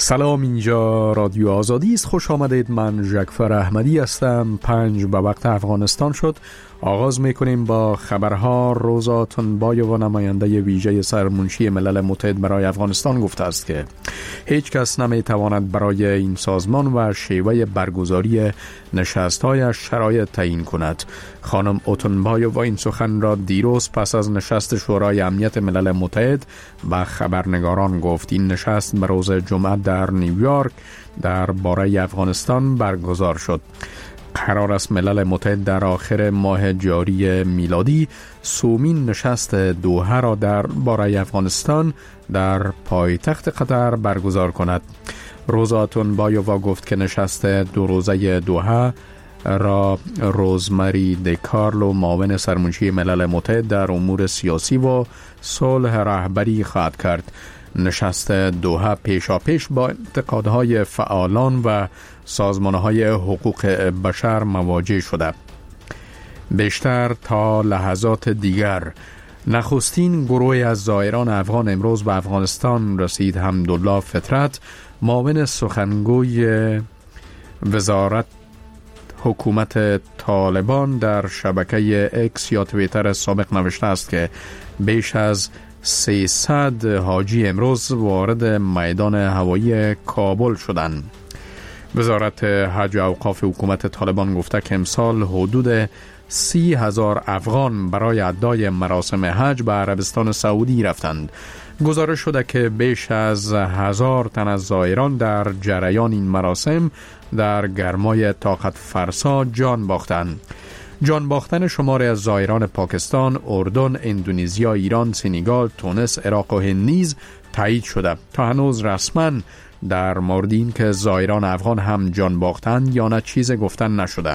سلام، اینجا رادیو آزادی است. خوش آمدید. من ژکفر احمدی هستم. 5 به وقت افغانستان شد. آغاز میکنیم با خبرها. روزا تنبایو و نماینده ویژه سرمنشی ملل متحد برای افغانستان گفته است که هیچ کس نمیتواند برای این سازمان و شیوه برگزاری نشست‌هایش شرایط تعیین کند. خانم اوتنبایو این سخن را دیروز پس از نشست شورای امنیت ملل متحد به خبرنگاران گفت. این نشست به روز جمعه در نیویورک در باره افغانستان برگزار شد. قرار است ملل متحد در آخر ماه جاری میلادی سومین نشست دوحه را در باره افغانستان در پایتخت قطر برگزار کند. روزا تنبایووا گفت که نشست 2 روزه دوحه را روزمری دیکارلو معاون سرمنشی ملل متحد در امور سیاسی و صلح رهبری خواهد کرد. نشست دوحه پیشاپیش با انتقادهای فعالان و سازمانهای حقوق بشر مواجه شده. بیشتر تا لحظات دیگر نخستین گروه از زائران افغان امروز به افغانستان رسید. حمدالله فطرت معاون سخنگوی وزارت حکومت طالبان در شبکه اکس یا توییتر سابق نوشته است که بیش از 300 حاجی امروز وارد میدان هوایی کابل شدند. وزارت حج و اوقاف حکومت طالبان گفته که امسال حدود 30,000 افغان برای ادای مراسم حج به عربستان سعودی رفتند. گزارش شده که بیش از 1000 تن از زائران در جریان این مراسم در گرمای طاقت فرسا جان باختند. جان باختن شماری از زائران پاکستان، اردن، اندونزیا، ایران، سنگال، تونس، عراق و هند نیز تایید شده. تا هنوز رسما در مورد این که زائران افغان هم جان باختند یا نه چیز گفتن نشده.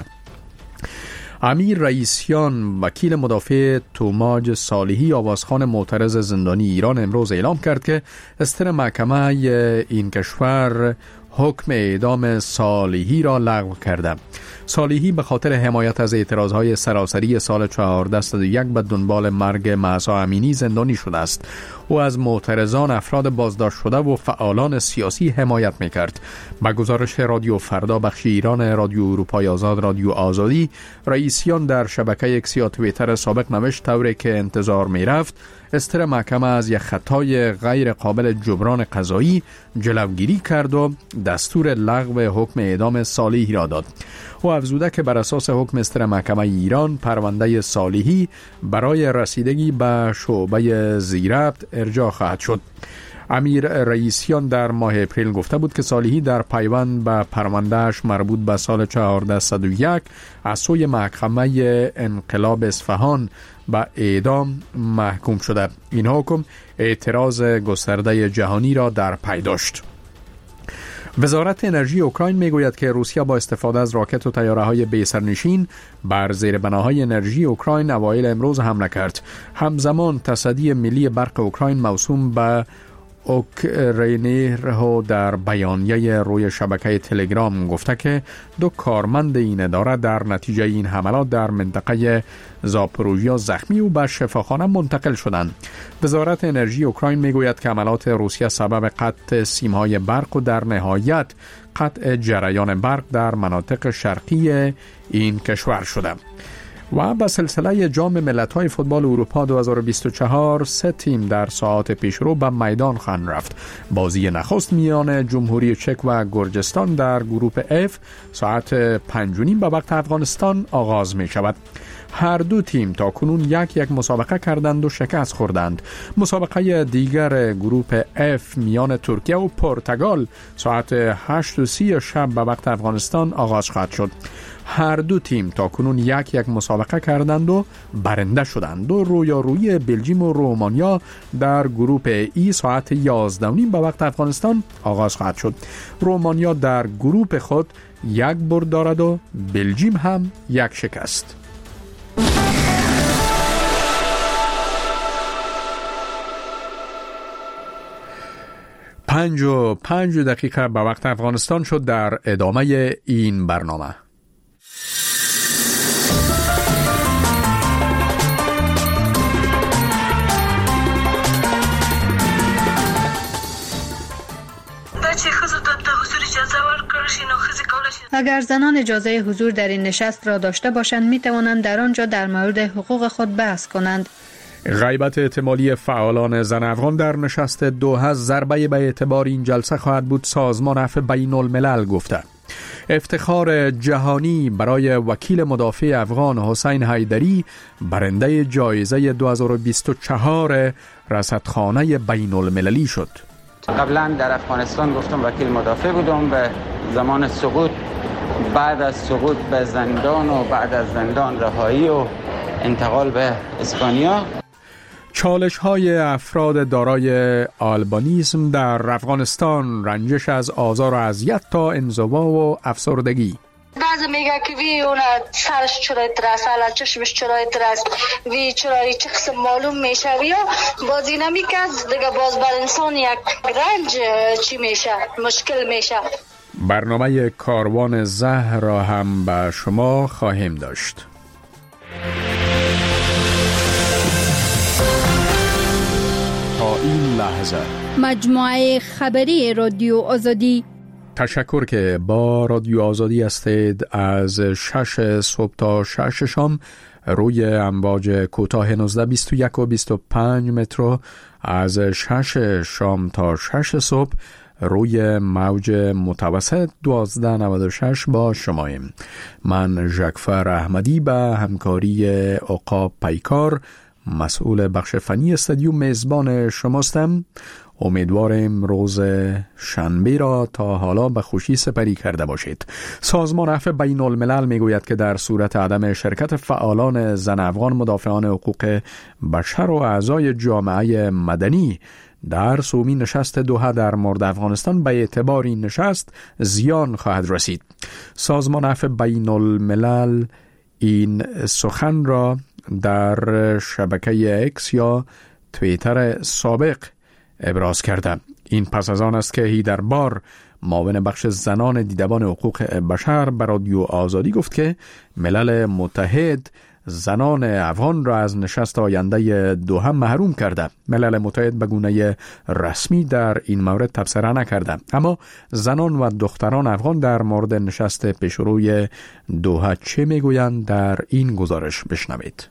امیر رئیسیان وکیل مدافع توماج صالحی آوازخوان معترض زندانی ایران امروز اعلام کرد که استر محکمه این کشور حکم اعدام صالحی را لغو کرده. صالحی به خاطر حمایت از اعتراضهای سراسری سال 1401 به دنبال مرگ مهسا امینی زندانی شده است. او از معترضان، افراد بازداشت شده و فعالان سیاسی حمایت می‌کرد. با گزارش رادیو فردا بخش ایران رادیو اروپای آزاد رادیو آزادی، رئیسیان در شبکه اکس یا توییتر سابق نوشت طوری که انتظار می‌رفت استر محکمه از یک خطای غیر قابل جبران قضایی جلوگیری کرد و دستور لغو حکم اعدام صالحی را داد. او افزوده که بر اساس حکم استر محکمه ایران پرونده صالحی برای رسیدگی به شعبه ضبط ارجاع خواهد شد. امیر رئیسیان در ماه اپریل گفته بود که صالحی در پیوند به پروندهش مربوط به سال 1401 از سوی محکمه انقلاب اصفهان به اعدام محکوم شده. این حکم اعتراض گسترده جهانی را در پی داشت. وزارت انرژی اوکراین میگوید که روسیه با استفاده از راکت و طیاره‌های بی‌سرنشین بر زیربناهای انرژی اوکراین اوایل امروز حمله کرد. همزمان تصدی ملی برق اوکراین موسوم به اوکرینر در بیانیه روی شبکه تلگرام گفته که 2 کارمند این اداره در نتیجه این حملات در منطقه زاپروژیا زخمی و به شفاخانه منتقل شدند. وزارت انرژی اوکراین میگوید که حملات روسیه سبب قطع سیم‌های برق و در نهایت قطع جریان برق در مناطق شرقی این کشور شده. و به سلسله جام ملت‌های فوتبال اروپا 2024 3 تیم در ساعات پیشرو به میدان خواهند رفت. بازی نخست میان جمهوری چک و گرجستان در گروه F ساعت 5:30 به وقت افغانستان آغاز می شود. هر دو تیم تا کنون یک مسابقه کردند و شکست خوردند. مسابقه دیگر گروه F میان ترکیه و پرتغال ساعت 8:30 شب به وقت افغانستان آغاز خواهد شد. هر دو تیم تا کنون یک مسابقه کردند و برنده شدند و رویارویی بلژیم و رومانیا در گروه ای ساعت 11:30 به وقت افغانستان آغاز خواهد شد. رومانیا در گروه خود 1 برد دارد و بلژیم هم 1 شکست. 5:05 دقیقه به وقت افغانستان شد. در ادامه این برنامه چې ښځو اگر زنان اجازه حضور در این نشست را داشته باشند می توانند در آنجا در مورد حقوق خود بحث کنند. غیبت احتمالی فعالان زن افغان در نشست دوحه ضربه به اعتبار این جلسه خواهد بود، سازمان عفو بین الملل گفته. افتخار جهانی برای وکیل مدافع افغان حسین حیدری، برنده جایزه 2024 رصدخانه بین المللی شد. قبلا در افغانستان گفتم وکیل مدافع بودم، به زمان سقوط، بعد از سقوط به زندان و بعد از زندان رهایی و انتقال به اسپانیا. چالش های افراد دارای آلبانیسم در افغانستان، رنجش از آزار و اذیت تا انزوا و افسردگی. بعضی میگه که وی اون سرش چرای ترس، حالا چشمش چرای ترس، وی چرای چه قسم معلوم میشه، وی باز اینا میکرد دیگه، باز بر انسان یک رنج چی میشه، مشکل میشه. برنامه کاروان زهر را هم به شما خواهیم داشت. تا این لحظه مجموعه خبری رادیو آزادی. تشکر که با رادیو آزادی هستید. از 6 صبح تا 6 شام روی امواج کوتاه 1921 و 25 متر، از 6 شام تا 6 صبح روی موج متوسط 1296 با شماییم. من ژکفر احمدی به همکاری عقاب پیکار، مسئول بخش فنی استودیو، میزبان شماستم. امیدوارم روز شنبه را تا حالا به خوشی سپری کرده باشید. سازمان عفو بین الملل میگوید که در صورت عدم شرکت فعالان زن افغان مدافعان حقوق بشر و اعضای جامعه مدنی در سومین نشست دوحه در مورد افغانستان، به اعتبار این نشست زیان خواهد رسید. سازمان عفو بین الملل این سخن را در شبکه اکس یا توییتر سابق ابراز کرده. این پس از آن است که هیدربار، معاون بخش زنان دیدبان حقوق بشر، به رادیو آزادی گفت که ملل متحد زنان افغان را از نشست آینده دوحه محروم کرده. ملل متحد به گونه رسمی در این مورد تبصره نکرده، اما زنان و دختران افغان در مورد نشست پیشروی دوحه چه میگویند در این گزارش بشنوید.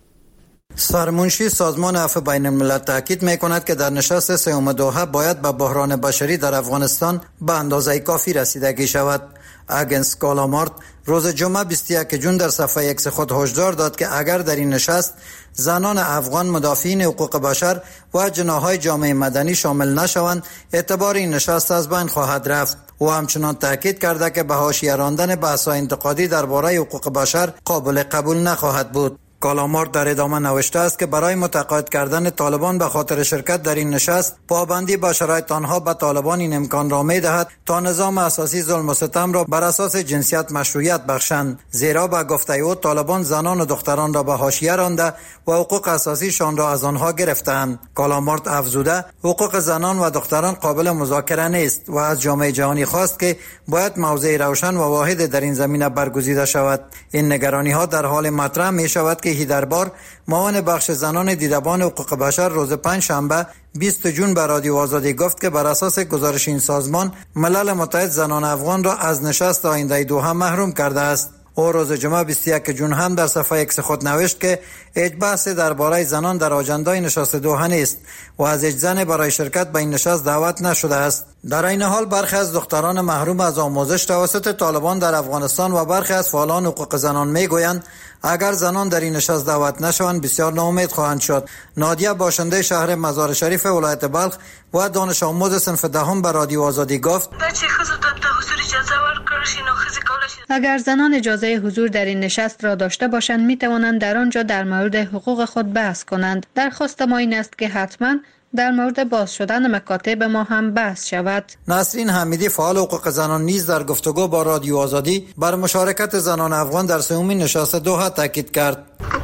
سرمنشی سازمان عفو بین الملل تاکید می‌کند که در نشست سوم دوحه باید به بحران بشری در افغانستان به اندازه کافی رسیدگی شود. اگنس کالامارت روز جمعه 21 جون در صفحه ایکس خود هشدار داد که اگر در این نشست زنان افغان مدافعین حقوق بشر و جناح‌های جامعه مدنی شامل نشوند، اعتبار این نشست از بین خواهد رفت. او همچنان تاکید کرده که به حاشیه راندن بحث‌های انتقادی درباره حقوق بشر قابل قبول نخواهد بود. کالامارت در ادامه نوشته است که برای متقاعد کردن طالبان به خاطر شرکت در این نشست، پابندی به شرایط آنها به طالبان این امکان را می‌دهد تا نظام اساسی ظلم و ستم را بر اساس جنسیت مشروعیت بخشند، زیرا به گفته او طالبان زنان و دختران را به حاشیه رانده و حقوق اساسیشان را از آنها گرفتند. کالامارت افزوده حقوق زنان و دختران قابل مذاکره نیست و از جامعه جهانی خواست که باید موضع روشن و واحد در این زمینه برگزیده شود. این نگرانی‌ها در حال مطرح می‌شود که هیدربار، معاون بخش زنان دیدبان حقوق بشر، روز پنجشنبه 20 جون به رادیو آزادی گفت که بر اساس گزارش این سازمان، ملل متحد زنان افغان را از نشست آینده دوحه محروم کرده است. او روز جمعه 21 جون هم در صفحه اکس خود نوشت که هیچ بحث درباره زنان در آجندای نشست دوحه نیست و از هیچ زن برای شرکت به این نشست دعوت نشده است. در این حال برخی از دختران محروم از آموزش توسط طالبان در افغانستان و برخی از فعالان حقوق زنان میگویند اگر زنان در این نشست دعوت نشوند بسیار ناامید خواهند شد. نادیه، باشنده شهر مزار شریف ولایت بلخ و دانش آموز صنف دهم به رادیو آزادی گفت: اگر زنان اجازه حضور در این نشست را داشته باشند می توانند در آنجا در مورد حقوق خود بحث کنند. درخواست ما این است که حتما در مورد باز شدن مکاتب ما هم بحث شود. نسرین حمیدی، فعال حقوق زنان، نیز در گفتگو با رادیو آزادی بر مشارکت زنان افغان در سومین نشست دوحه تاکید کرد.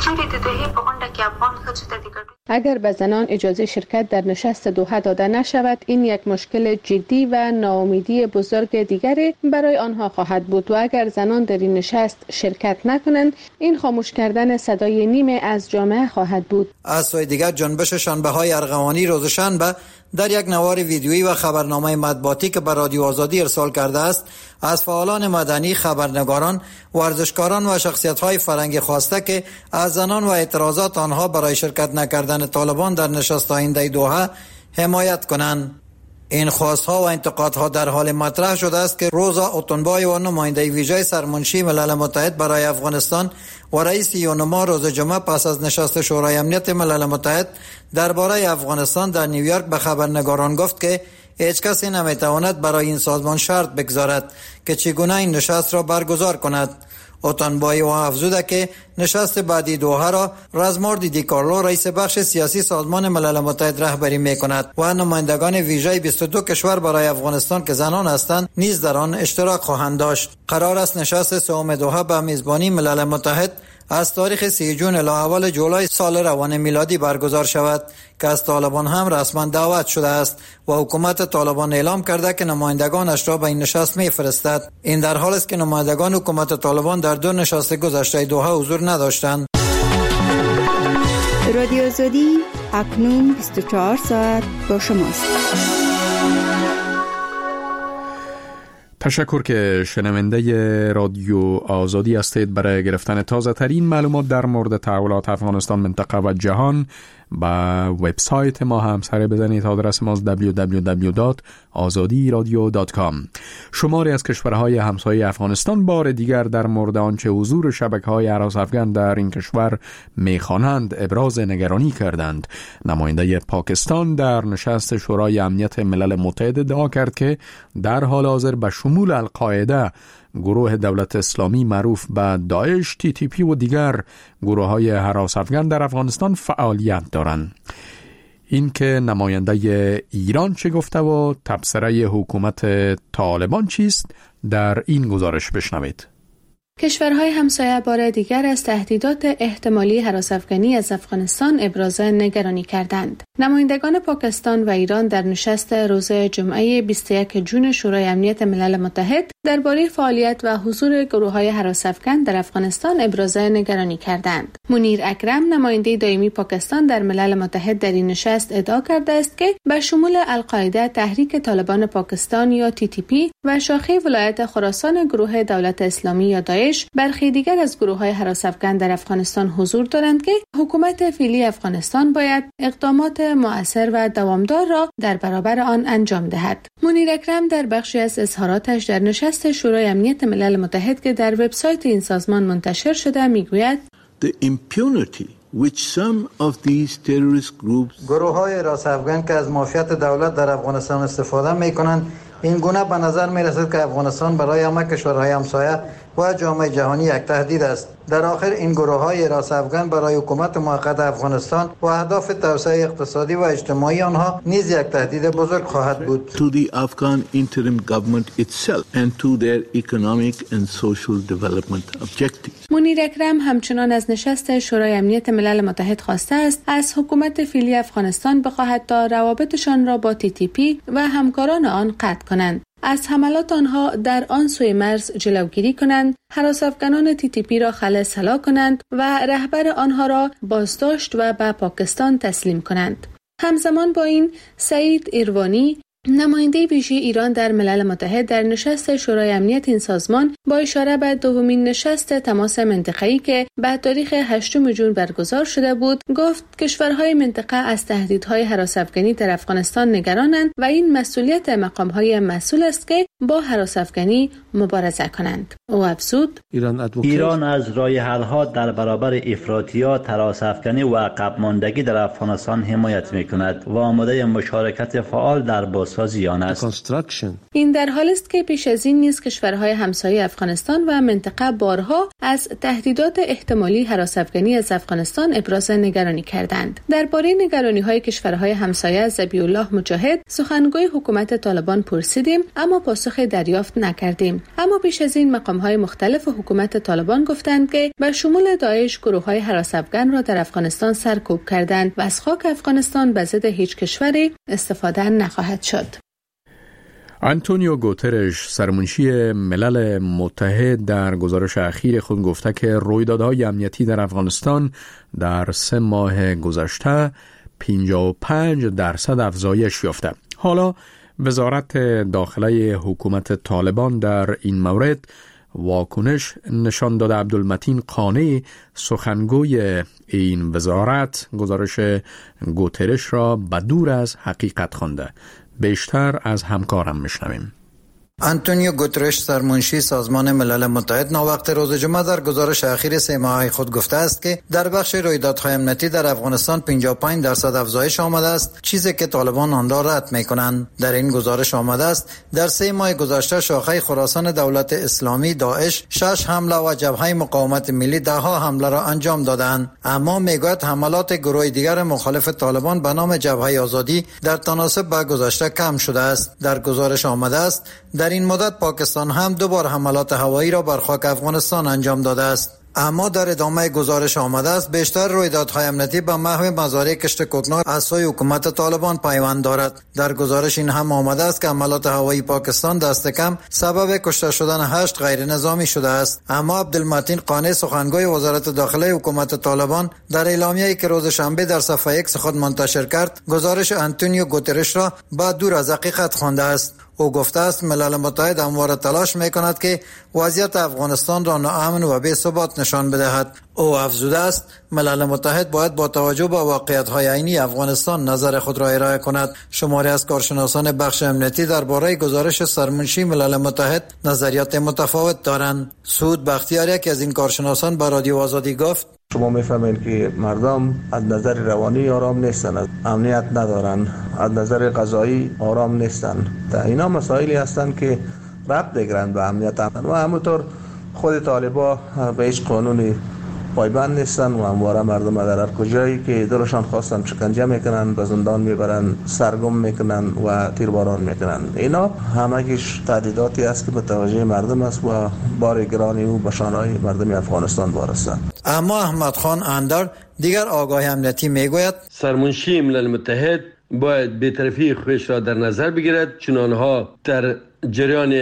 اگر به زنان اجازه شرکت در نشست دوحه داده نشود، این یک مشکل جدی و ناامیدی بزرگ دیگری برای آنها خواهد بود و اگر زنان در این نشست شرکت نکنند، این خاموش کردن صدای نیمه از جامعه خواهد بود. از سوی دیگر جنبش شنبه‌های ارغوانی روز شنبه در یک نوار ویدیویی و خبرنامه مطبوعاتی که به رادیو آزادی ارسال کرده است، از فعالان مدنی، خبرنگاران، ورزشکاران و شخصیت‌های فرهنگی خواسته که از زنان و اعتراضات آنها برای شرکت نکردن طالبان در نشست آینده دوحه حمایت کنند. این خواستها و انتقادها در حال مطرح شده است که روزا اوتونبایووا، نماینده ویژه سرمنشی ملل متحد برای افغانستان و رئیس یونما، روز جمعه پس از نشست شورای امنیت ملل متحد درباره افغانستان در نیویورک به خبرنگاران گفت که هیچ کسی نمیتواند برای این سازمان شرط بگذارد که چگونه این نشست را برگزار کند. اوتونبایووا افزوده که نشست بعدی دوحه را رزماردی دیکارلو، رئیس بخش سیاسی سازمان ملل متحد رهبری می‌کند و نمایندگان ویژه 22 کشور برای افغانستان که زنان هستند نیز در آن اشتراک خواهند داشت. قرار است نشست سوم دوحه به میزبانی ملل متحد از تاریخ 3 جون الی اول جولای سال روان میلادی برگزار شود که از طالبان هم رسما دعوت شده است و حکومت طالبان اعلام کرده که نمایندگانش را به این نشست می‌فرستد. این در حالی است که نمایندگان حکومت طالبان در 2 نشست گذشته دوحه حضور نداشتند. رادیو آزادی اکنون 24 ساعت با شماست. تشکر که شنونده رادیو آزادی هستید. برای گرفتن تازه ترین معلومات در مورد تحولات افغانستان، منطقه و جهان با وبسایت ما هم سر بزنید. آدرس ما www.azadiradio.com. شماری از کشورهای همسایه افغانستان بار دیگر در مورد آنچه حضور شبکه‌های هراس افغان در این کشور می‌خوانند ابراز نگرانی کردند. نماینده پاکستان در نشست شورای امنیت ملل متحد ادعا کرد که در حال حاضر به شمول القاعده، گروه دولت اسلامی معروف به داعش، TTP و دیگر گروه‌های هراس افغان در افغانستان فعالیت دارند. این که نماینده ایران چه گفته و تبصره حکومت طالبان چیست، در این گزارش بشنوید. کشورهای همسایه بار دیگر از تهدیدات احتمالی هراس افغانی از افغانستان ابراز نگرانی کردند. نمایندگان پاکستان و ایران در نشست روز جمعه 21 جون شورای امنیت ملل متحد درباره فعالیت و حضور گروه‌های هراس افغان در افغانستان ابراز نگرانی کردند. منیر اکرم، نماینده دائمی پاکستان در ملل متحد، در این نشست ادعا کرده است که به شمول القاعده، تحریک طالبان پاکستان یا TTP و شاخه ولایت خراسان گروه دولت اسلامی یا داعش، برخی دیگر از گروه‌های هراس افغان در افغانستان حضور دارند که حکومت فعلی افغانستان باید اقدامات مؤثر و دوامدار را در برابر آن انجام دهد. منیر اکرم در بخشی از اظهاراتش در نشست شورای امنیت ملل متحد که در وبسایت این سازمان منتشر شده میگوید: The impunity which some of these terrorist groups گروه‌های هراس افغان که از مافیات دولت در افغانستان استفاده می‌کنند، این گونه به نظر می‌رسد که افغانستان برای همه کشورهای همسایه و جامعه جهانی یک تهدید است. در آخر این گروه‌های هراس افغان برای حکومت موقت افغانستان و اهداف توسعه اقتصادی و اجتماعی آنها نیز یک تهدید بزرگ خواهد بود. to the Afghan interim government itself and to their economic and social development objectives. منیر اکرم همچنان از نشست شورای امنیت ملل متحد خواسته است از حکومت فعلی افغانستان بخواهد تا روابطشان را با TTP و همکاران آن قطع کنند، از حملات آنها در آن سوی مرز جلوگیری کنند، هراس افغانان TTP را خلاص کنند و رهبر آنها را بازداشت و به پاکستان تسلیم کنند. همزمان با این، سعید ایروانی، نماینده ویژه ایران در ملل متحد، در نشست شورای امنیت این سازمان با اشاره به دومین نشست تماس منطقه‌ای که به تاریخ 8 جون برگزار شده بود، گفت کشورهای منطقه از تهدیدهای هراس افغانی در افغانستان نگرانند و این مسئولیت مقام‌های مسئول است که با هراس افغانی مبارزه کنند. او افزود: ایران از راه حل‌ها در برابر افراطیات، هراس افغانی و عقب ماندگی در افغانستان حمایت می‌کند و آماده مشارکت فعال در بازسازی آن است. این در حالی است که پیش از این نیز کشورهای همسایه افغانستان و منطقه بارها از تهدیدات احتمالی هراس افغانی از افغانستان ابراز نگرانی کردند. درباره نگرانی‌های کشورهای همسایه از ذبیح الله مجاهد، سخنگوی حکومت طالبان، پرسیدیم اما پاسخ دریافت نکردیم. اما پیش از این مقام‌های مختلف حکومت طالبان گفتند که به شمول داعش گروه‌های هراس افغان را در افغانستان سرکوب کردند و از خاک افغانستان به ضد هیچ کشوری استفاده نخواهد شد. آنتونیو گوترش، سرمنشی ملل متحد، در گزارش اخیر خود گفته که رویدادهای امنیتی در افغانستان در 3 ماه گذشته 55% افزایش یافته. حالا وزارت داخله حکومت طالبان در این مورد واکنش نشان داده. عبدالمتین قانع سخنگوی این وزارت گزارش گوترش را به دور از حقیقت خوانده. بیشتر از همکارم میشنویم. آنتونیو گوترش سرمنشی سازمان ملل متحد ناوقت روز جمعه در گزارش اخیر 3 ماهه خود گفته است که در بخش رویدادهای امنیتی در افغانستان 55% افزایش آمده است، چیزی که طالبان آن را رد می‌کنند. در این گزارش آمده است در 3 ماه گذشته شاخه خراسان دولت اسلامی داعش 6 حمله و جبهه مقاومت ملی 10 حمله را انجام دادند، اما میگوید حملات گروه دیگر مخالف طالبان به نام جبهه آزادی در تناسب با گذشته کم شده است. در گزارش آمده است در این مدت پاکستان هم 2 بار حملات هوایی را بر خاک افغانستان انجام داده است. اما در ادامه گزارش آمده است بیشتر رویدادهای امنیتی به محو مزارع کشت کوکنار از سوی حکومت طالبان پیوند دارد. در گزارش این هم آمده است که حملات هوایی پاکستان دست کم سبب کشته شدن 8 غیر نظامی شده است. اما عبدالمتین قانع سخنگوی وزارت داخله حکومت طالبان در اعلامیه‌ای که روز شنبه در صفحه ایکس خود منتشر کرد گزارش آنتونیو گوترش را با دور از حقیقت خوانده است. او گفته است ملل متحد همواره تلاش می‌کند که وضعیت افغانستان را ناامن و بی‌ثبات نشان بدهد. او افزوده است ملل متحد باید با توجه به واقعیت‌های عینی افغانستان نظر خود را ارائه کند. شماری از کارشناسان بخش امنیتی درباره گزارش سرمنشی ملل متحد نظریات متفاوت دارند. سعود بختیاری که از این کارشناسان به رادیو آزادی گفت شما میفهمید که مردم از نظر روانی آرام نیستن، امنیت ندارن، از نظر غذایی آرام نیستن. اینا مسائلی هستند که ربط دارند به امنیت و همونطور خود طالبا به هیچ قانونی پایبند نیستن و همواره مردم در هر کجایی که دلشان خواستن شکنجه میکنن، به زندان میبرن، سرگم میکنن و تیرباران میکنن. اینا همگیش تهدیداتی است که متوجه مردم است و بار گرانی او به شانهای مردم افغانستان وارستند. اما احمد خان اندر دیگر آگاه امنیتی میگوید سرمنشی ملل متحد باید بی‌طرفی خودش را در نظر بگیرد، چون آنها در جریان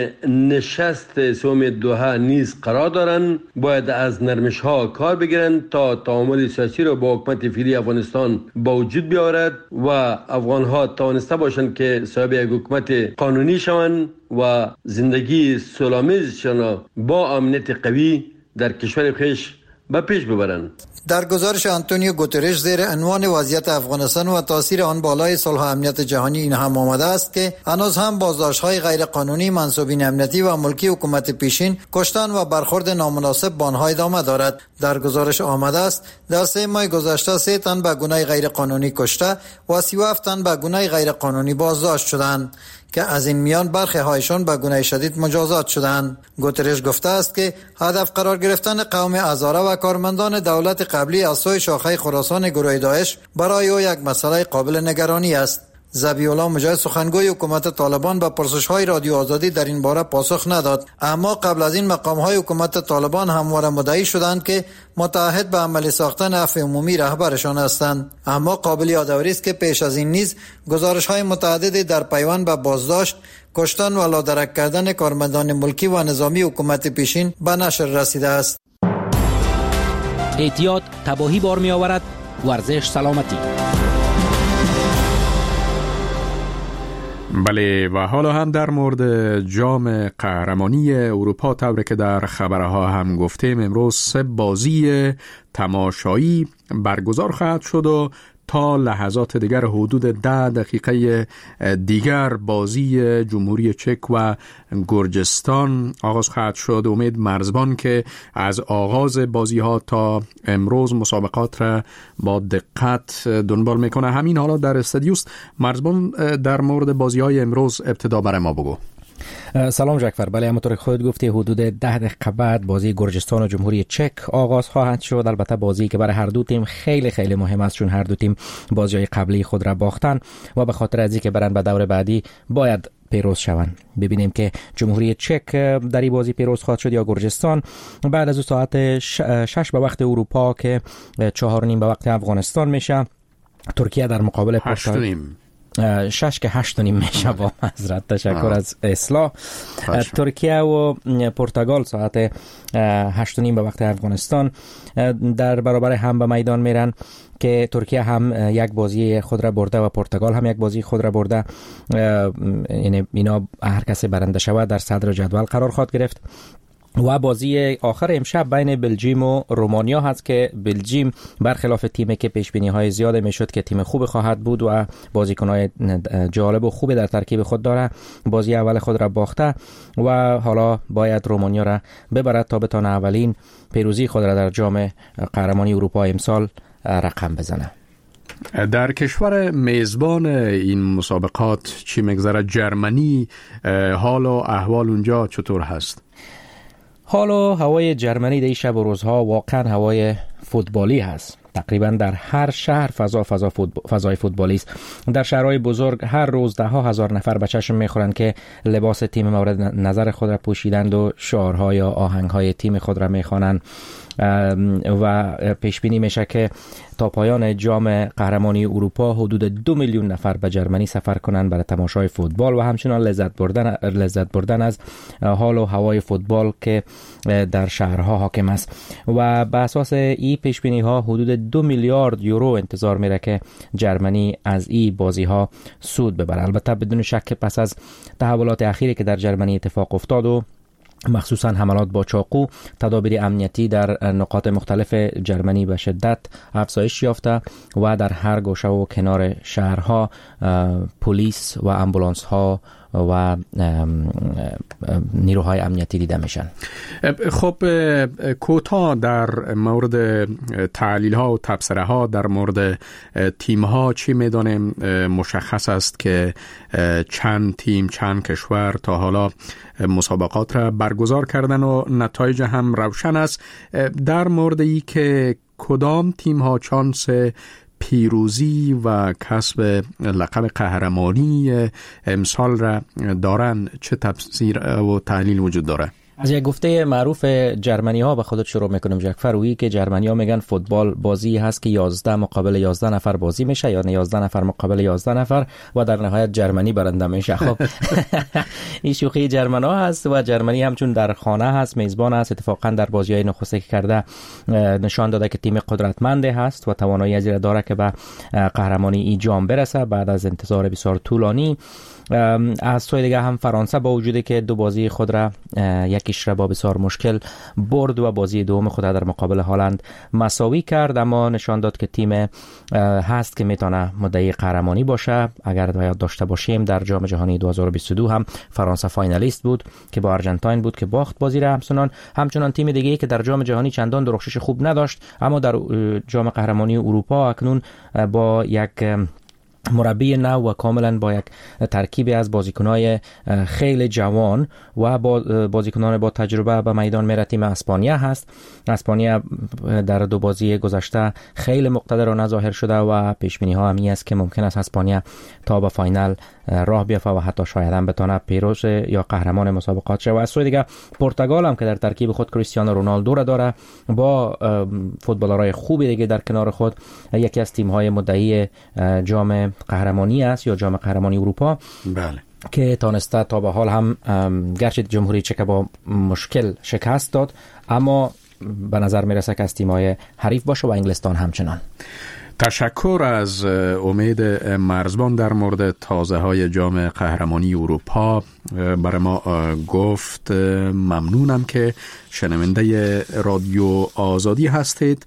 نشست سوم دوحه نیز قرار دارند. باید از نرمش ها کار بگیرند تا تعامل سیاسی را با حکومت فعلی افغانستان با وجود بیاورد و افغان ها توانسته باشند که صاحب یک حکومت قانونی شوند و زندگی صلح‌آمیزشان با امنیت قوی در کشور خویش به پیش ببرند. در گزارش آنتونیو گوترش زیر عنوان وضعیت افغانستان و تاثیر آن بالای صلح و امنیت جهانی این هم آمده است که هنوز هم بازداشت‌های غیر قانونی منصوبین امنیتی و ملکی حکومت پیشین، کشتن و برخورد نامناسب با آنها ادامه دارد. در گزارش آمده است در 3 ماه گذشته 3 تن به گناه غیر قانونی کشته و 37 تن به گناه غیر قانونی بازداشت شدند که از این میان برخی هایشان به گناه شدید مجازات شدند. گوترش گفته است که هدف قرار گرفتن قوم هزاره و کارمندان دولت قبلی از سوی شاخه خراسان گروه داعش برای او یک مسئله قابل نگرانی است. ذبیح الله مجاهد سخنگوی حکومت طالبان به پرسش‌های رادیو آزادی در این باره پاسخ نداد، اما قبل از این مقام‌های حکومت طالبان همواره مدعی شدند که متعهد به عملی ساختن عفو عمومی رهبرشان هستند. اما قابل یادآوری است که پیش از این نیز گزارش‌های متعددی در پیوند به بازداشت، کشتن و لادرک کردن کارمندان ملکی و نظامی حکومت پیشین به نشر رسیده است. احتیاط تباهی بار می آورد، ورزش سلامتی. بله، و حالا هم در مورد جام قهرمانی اروپا طوری که در خبرها هم گفتیم امروز 3 بازی تماشایی برگزار خواهد شد و تا لحظات دیگر حدود 10 دقیقه دیگر بازی جمهوری چک و گرجستان آغاز خواهد شد. امید مرزبان که از آغاز بازی ها تا امروز مسابقات را با دقت دنبال میکنه همین حالا در استادیوست. مرزبان در مورد بازی های امروز ابتدا برای ما بگو. سلام جعفر. بله، همونطور که خودت گفتی حدود 10 دقیقه بعد بازی گرجستان و جمهوری چک آغاز خواهد شد. البته بازی که برای هر دو تیم خیلی خیلی مهم است، چون هر دو تیم بازی‌های قبلی خود را باختن و به خاطر از اینکه برن به دور بعدی باید پیروز شوند. ببینیم که جمهوری چک در این بازی پیروز خواهد شد یا گرجستان. بعد از ساعت 6 به وقت اروپا که 4:30 به وقت افغانستان میشه، ترکیه در مقابل 6 که 8.5 میشه. با معذرت، تشکر از اصلاح. ترکیه و پرتغال ساعت 8.5 به وقت افغانستان در برابر هم به میدان میرن که ترکیه هم یک بازی خود را برده و پرتغال هم یک بازی خود را برده. اینا هر کسی برنده شود در صدر جدول قرار خواهد گرفت. و بازی آخر امشب بین بلژیم و رومانیا هست که بلژیم برخلاف تیمی که پیش بینی های زیاد میشد که تیم خوب خواهد بود و بازیکن‌های جالب و خوب در ترکیب خود داره، بازی اول خود را باخته و حالا باید رومانیا را ببرد تا بتونه اولین پیروزی خود را در جام قهرمانی اروپا امسال رقم بزنه. در کشور میزبان این مسابقات چی میگذره؟ جرمنی، حال و احوال اونجا چطور هست؟ حال و هوای جرمنی در شب و روزها واقعا هوای فوتبالی هست. تقریبا در هر شهر فضای فوتبالی است. در شهرهای بزرگ هر روز ده ها هزار نفر به چشم میخورند که لباس تیم مورد نظر خود را پوشیدند و شعارها یا آهنگهای تیم خود را میخوانند و پیش بینی میشه که تا پایان جام قهرمانی اروپا حدود 2 میلیون نفر به جرمنی سفر کنند برای تماشای فوتبال و همچنان لذت بردن از حال و هوای فوتبال که در شهرها حاکم است. و به اساس این پیش بینی ها حدود 2 میلیارد یورو انتظار میره که جرمنی از این بازی ها سود ببره. البته بدون شک پس از تحولات اخیری که در جرمنی اتفاق افتاد و مخصوصا حملات با چاقو، تدابیر امنیتی در نقاط مختلف جرمنی به شدت افزایش یافته و در هر گوشه و کنار شهرها پلیس و امبولانس ها و نیروهای امنیتی دیده میشن. خب کوتاه در مورد تحلیل ها و تبصره ها در مورد تیم ها چی میدانیم؟ مشخص است که چند تیم، چند کشور تا حالا مسابقات را برگزار کردن و نتایج هم روشن است. در مورد ای که کدام تیم ها چانس پیروزی و کسب لقب قهرمانی امسال را دارن، چه تفسیر و تحلیل وجود داره؟ از یک گفته معروف جرمنی ها به خودت شروع میکنم جعفر، وی که جرمنی ها میگن فوتبال بازی هست که 11 مقابل 11 نفر بازی میشه یا 11 نفر مقابل 11 نفر و در نهایت جرمنی برنده میشه. خب این شوخی جرمن ها هست و جرمنی همچون در خانه هست، میزبان هست. اتفاقا در بازی های نخسته که کرده نشان داده که تیم قدرتمنده هست و توانایی از این داره که به قهرمانی این جام برسه بعد از انتظار بسیار طولانی. از سوی دیگه هم فرانسه با وجودی که دو بازی خود را یکیش را با بسیار مشکل برد و بازی دوم خود در مقابل هلند مساوی کرد، اما نشان داد که تیم هست که میتونه مدعی قهرمانی باشه. اگر یاد داشته باشیم در جام جهانی 2022 هم فرانسه فاینالیست بود که با آرژانتین بود که باخت بازی را. همچنان تیم دیگه‌ای که در جام جهانی چندان درخشش خوب نداشت اما در جام قهرمانی اروپا اکنون با یک مربی نو و کاملا با یک ترکیب از بازیکنای خیلی جوان و بازیکنان با تجربه به میدان میره، تیم اسپانیا هست. اسپانیا در دو بازی گذشته خیلی مقتدر و ظاهر شده و پیش بینی ها همی است که ممکن است اسپانیا تا به فاینال راه بیافته و حتی شاید هم بتونه پیروز یا قهرمان مسابقات شه. و از سوی دیگه پرتغال هم که در ترکیب خود کریستیانو رونالدو را داره با فوتبالرای خوبی دیگه در کنار خود، یکی از تیم های مدعی جام قهرمانی است یا جام قهرمانی اروپا. بله، که تانسته تا به حال هم گرچه جمهوری چک با مشکل شکست داد اما به نظر میرسه که از تیم‌های حریف باشه و انگلستان همچنان. تشکر از امید مرزبان در مورد تازه های جام قهرمانی اروپا برای ما گفت. ممنونم که شنونده رادیو آزادی هستید.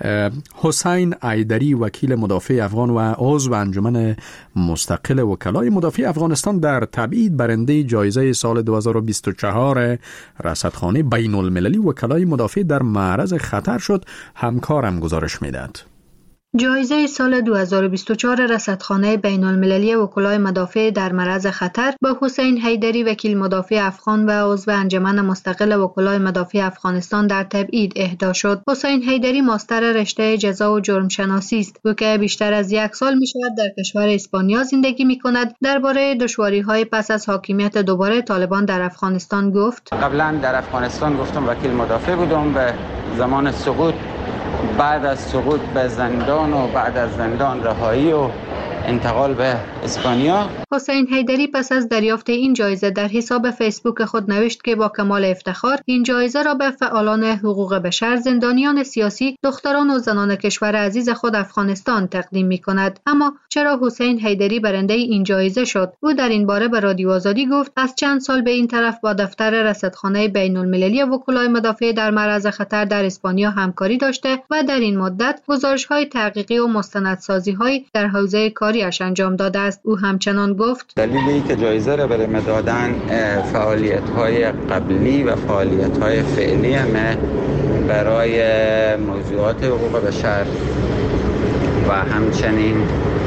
حسین ایدری وکیل مدافع افغان و عضو انجمن مستقل وکلای مدافع افغانستان در تبعید برنده جایزه سال 2024 رصدخانه بین المللی وکلای مدافع در معرض خطر شد. همکارم گزارش میداد. جایزه سال 2024 رصدخانه بین المللی وکلای مدافع در معرض خطر به حسین حیدری وکیل مدافع افغان و عضو انجمن مستقل وکلای مدافع افغانستان در تبعید اهدا شد. حسین حیدری ماستر رشته جزا و جرم شناسی است و که بیشتر از 1 سال می شود در کشور اسپانیا زندگی می کند. درباره دشواری‌های پس از حاکمیت دوباره طالبان در افغانستان گفت: قبلا در افغانستان گفتم وکیل مدافع بودم، به زمان سقوط، بعد از سقوط به زندان و بعد از زندان رهایی و انتقال به اسپانیا. حسین حیدری پس از دریافت این جایزه در حساب فیسبوک خود نوشت که با کمال افتخار این جایزه را به فعالان حقوق بشر، زندانیان سیاسی، دختران و زنان کشور عزیز خود افغانستان تقدیم می‌کند. اما چرا حسین حیدری برنده این جایزه شد؟ او در این باره به رادیو آزادی گفت از چند سال به این طرف با دفتر رصدخانه بین‌المللی وکلای مدافع در معرض خطر در اسپانیا همکاری داشته و در این مدت گزارش‌های تحقیقی و مستندسازی‌های در حوزه کاریش انجام داده است. او همچنان گفت دلیلی که جایزه را برای دادن فعالیت‌های قبلی و فعالیت‌های فعلی ما برای موضوعات حقوق بشر و همچنین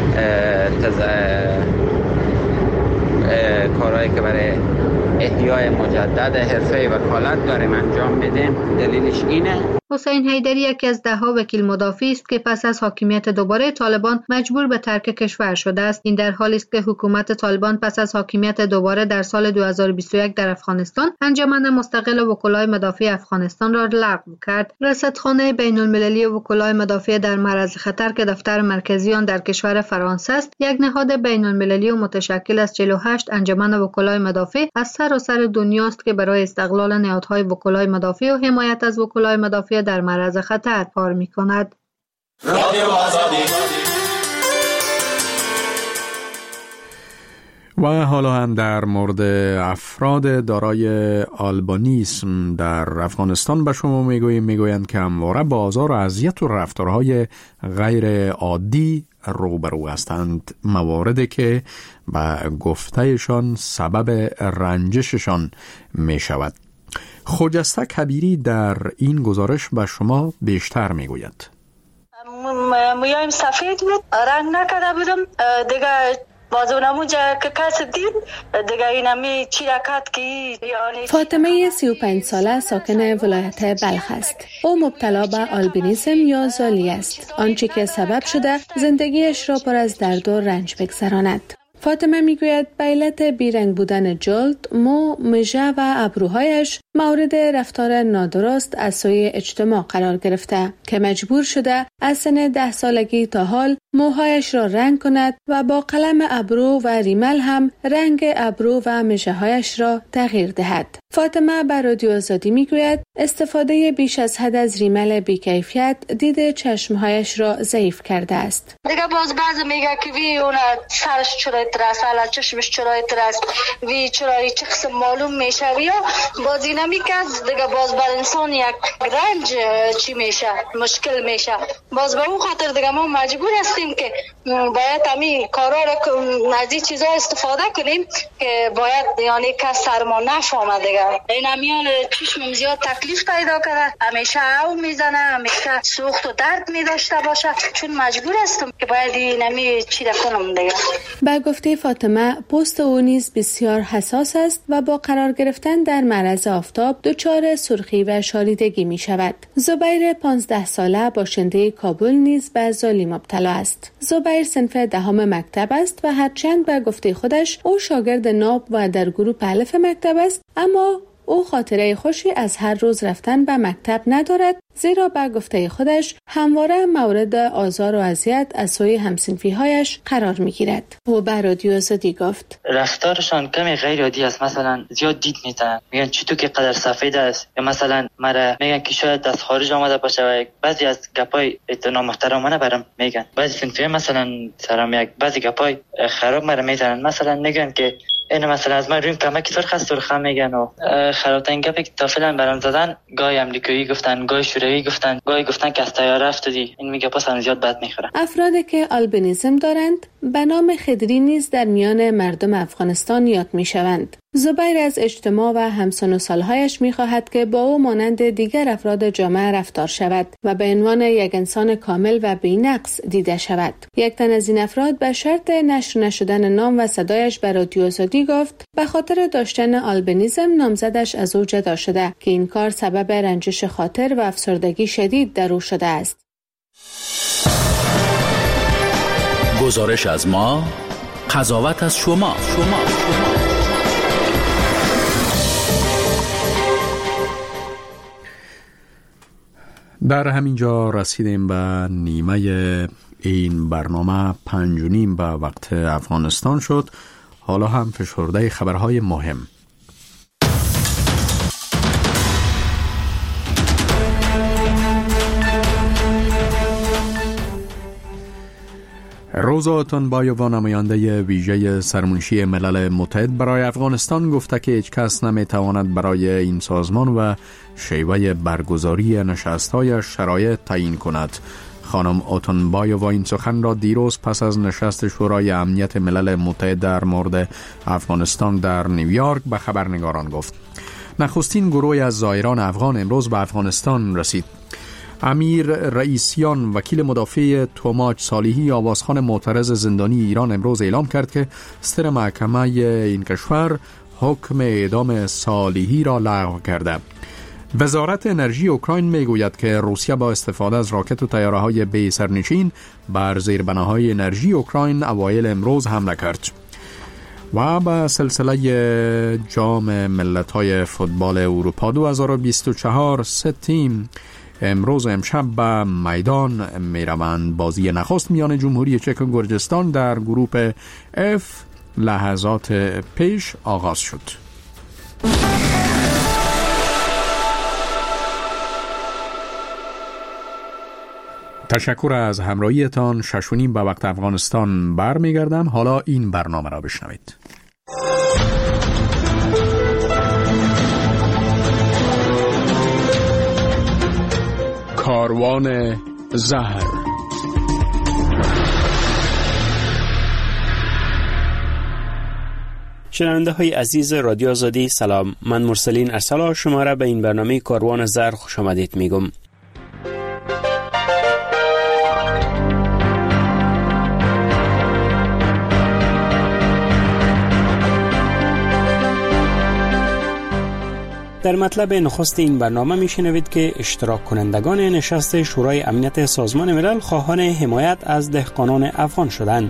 کارهایی که برای احیای مجدد حرفه وکالت داریم انجام میدیم. دلیلش اینه. حسین حیدری یکی از 10 وکیل مدافع است که پس از حاکمیت دوباره طالبان مجبور به ترک کشور شده است. این در حالی است که حکومت طالبان پس از حاکمیت دوباره در سال 2021 در افغانستان انجمن مستقل وکلای مدافع افغانستان را لغو کرد. رصدخانه بین‌المللی وکلای مدافع در معرض خطر که دفتر مرکزی آن در کشور فرانسه است، یک نهاد بین‌المللی متشکل از 48 انجمن وکلای مدافع از سراسر دنیا است که برای استقلال نهادهای وکلای مدافع و حمایت از وکلای مدافع در معرض خطر کار می‌کند. و حالا هم در مورد افراد دارای آلبانیسم در افغانستان به شما میگویند که همواره با آزار و اذیت و رفتارهای غیر عادی روبرو هستند، مواردی که به گفتهشان سبب رنجششان می شود. خجسته کبیری در این گزارش به شما بیشتر می گوید. مویایم سفید بود، رنگ نکرده بودم دیگه. بازونمو جا که کس دید دیگه اینمی چیرکت که فاطمه 35 ساله ساکن ولایت بلخ است. او مبتلا به آلبینیسم یا زالی است، آنچه که سبب شده زندگیش را پر از درد و رنج بگذراند. فاطمه میگوید به علت بیرنگ بودن جلد، مو، مژه و ابروهایش مورد رفتار نادرست از سوی اجتماع قرار گرفته که مجبور شده از سن 10 سالگی تا حال موهایش را رنگ کند و با قلم ابرو و ریمل هم رنگ ابرو و مژه‌هایش را تغییر دهد. فاطمه به رادیو آزادی میگوید استفاده بیش از حد از ریمل بی‌کیفیت دید چشمهایش را ضعیف کرده است. دیگه باز میگه که وی اون سرش چرای ترس، حالا چشمش چرای ترس، وی چرای چه قسم معلوم میشه و باز اینا میکرد دیگه باز بر انسان یک رنج چی میشه، مشکل میشه. باز به اون خاطر دیگه ما مجبور هستیم که باید همین کارا رو از این چیزا استفاده کنیم که باید یعنی کس سرما نفهمه دیگه. این همیان چشمم زیاد تکلیف پیدا کرده، همیشه او میزنه، همیشه سوخت و درد میداشته باشه، چون مجبور هستم که باید این همی چی کنم دیگه. با گفته فاطمه پوست او نیز بسیار حساس است و با قرار گرفتن در معرض آفتاب دچار سرخی و شاریدگی می شود. زبیر 15 ساله باشنده کابل نیز به زالی مبتلا است. زبیر صنف 10 مکتب است و هرچند به گفته خودش او شاگرد ناب و در گروه الف مکتب است، اما او خاطره خوشی از هر روز رفتن به مکتب ندارد، زیرا به گفته خودش همواره مورد آزار و اذیت از سوی همصنفی‌هایش قرار می‌گیرد. او به رادیو آزادی گفت رفتارشان کمی غیر عادی است. مثلا زیاد دید میزنن، میگن چطور که قدر سفید است، یا مثلا مرا میگن که شاید از خارج آمده باشه و بعضی از گپای نامحترمانه برام میگن. بعضی صنفی مثلا سرام یک بعضی گپای خراب مرا میزنن، مثلا میگن که این مثلا از من رویم کمکی سرخ است سرخم میگن و خرابترین گپی که تا فعلا برام زدن گاهی امریکایی گفتن، گاهی شوروی گفتن، گاهی گفتن که از طیاره افتادی. این میگه پس هم زیاد بد میخوره. افرادی که آلبینیسم دارند به نام خدری نیز در میان مردم افغانستان یاد میشوند. زبیر از اجتماع و همسن و سالهایش میخواهد که با او مانند دیگر افراد جامعه رفتار شود و به عنوان یک انسان کامل و بی‌نقص دیده شود. یک تن از این افراد به شرط نشر نشدن نام و صدایش به رادیو آزادی گفت به خاطر داشتن آلبینیسم نامزدش از او جدا شده که این کار سبب رنجش خاطر و افسردگی شدید در او شده است. گزارش از ما، قضاوت از شما. در همین جا رسیدیم به نیمه این برنامه 5:30 به وقت افغانستان شد. حالا هم فشرده خبرهای مهم. روزا تنبایووا نماینده ویژه سرمنشی ملل متحد برای افغانستان گفته که هیچ کس نمیتواند برای این سازمان و شیوه برگزاری نشست‌هایش شرایط تعیین کند. خانم اتنبایووا این سخن را دیروز پس از نشست شورای امنیت ملل متحد در مورد افغانستان در نیویورک به خبرنگاران گفت. نخستین گروه از زائران افغان امروز به افغانستان رسید. امیر رئیسیان وکیل مدافع توماج صالحی آوازخوان معترض زندانی ایران امروز اعلام کرد که صدر محکمه این کشور حکم اعدام صالحی را لغو کرده. وزارت انرژی اوکراین میگوید که روسیه با استفاده از راکت و طیاره‌های بی سرنشین بر زیربناهای انرژی اوکراین اوایل امروز حمله کرد. و به سلسله جام ملت‌های فوتبال اروپا 2024 سه تیم امروز و امشب به میدان میروند. بازی نخست میان جمهوری چک و گرجستان در گروه F لحظات پیش آغاز شد. تشکر از همراهیتان. 6:30 به وقت افغانستان برمیگردم. حالا این برنامه را بشنوید. کاروان زهر. شنونده های عزیز رادیو آزادی سلام. من مرسلین ارسلا شما را به این برنامه کاروان زهر خوش آمدید میگم. در مطلب نخست این برنامه میشنوید که اشتراک کنندگان نشست شورای امنیت سازمان ملل خواهان حمایت از دهقانان افغان شدند.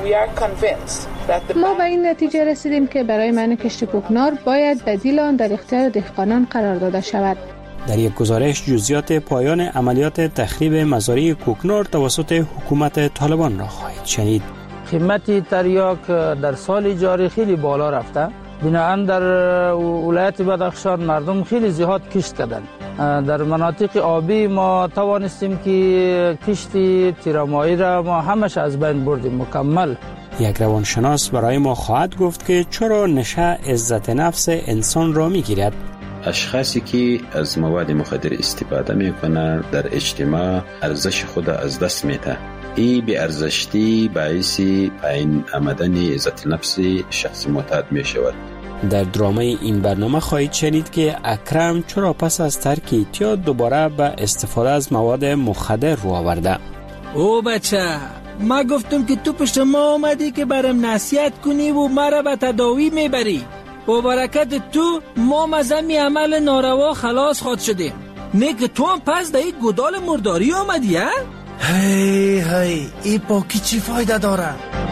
ما به این نتیجه رسیدیم که برای منع کشت کوکنار باید بدیل آن در اختیار دهقانان قرار داده شود. در یک گزارش جزئیات پایان عملیات تخریب مزارع کوکنار توسط حکومت طالبان را خواهید شنید. قیمت تریاک در سال جاری خیلی بالا رفته. بنابراین در ولایت بدخشان مردم خیلی زیاد کشت کردند. در مناطق آبی ما توانستیم که کشتی تیرامایی را ما همش از بین بردیم مکمل. یک روانشناس برای ما خواهد گفت که چرا نشه عزت نفس انسان را میگیرد. اشخاصی که از مواد مخدر استفاده میکنند در اجتماع ارزش خود از دست میده. این بی ارزشی باعث پایین آمدن عزت نفس شخص معتاد می شود. در درامه این برنامه خواهید شنید که اکرم چرا پس از ترک اعتیاد دوباره به استفاده از مواد مخدر رو آورده. او بچه، ما گفتم که تو پشت ما آمدی که برام نصیحت کنی و مرا به تداوی میبری. با برکت تو ما مزمی عمل ناروا خلاص خود شدیم. نه که تو هم پس در این گدال مرداری آمدی ها؟ هی ای پاکی چی فایده داره؟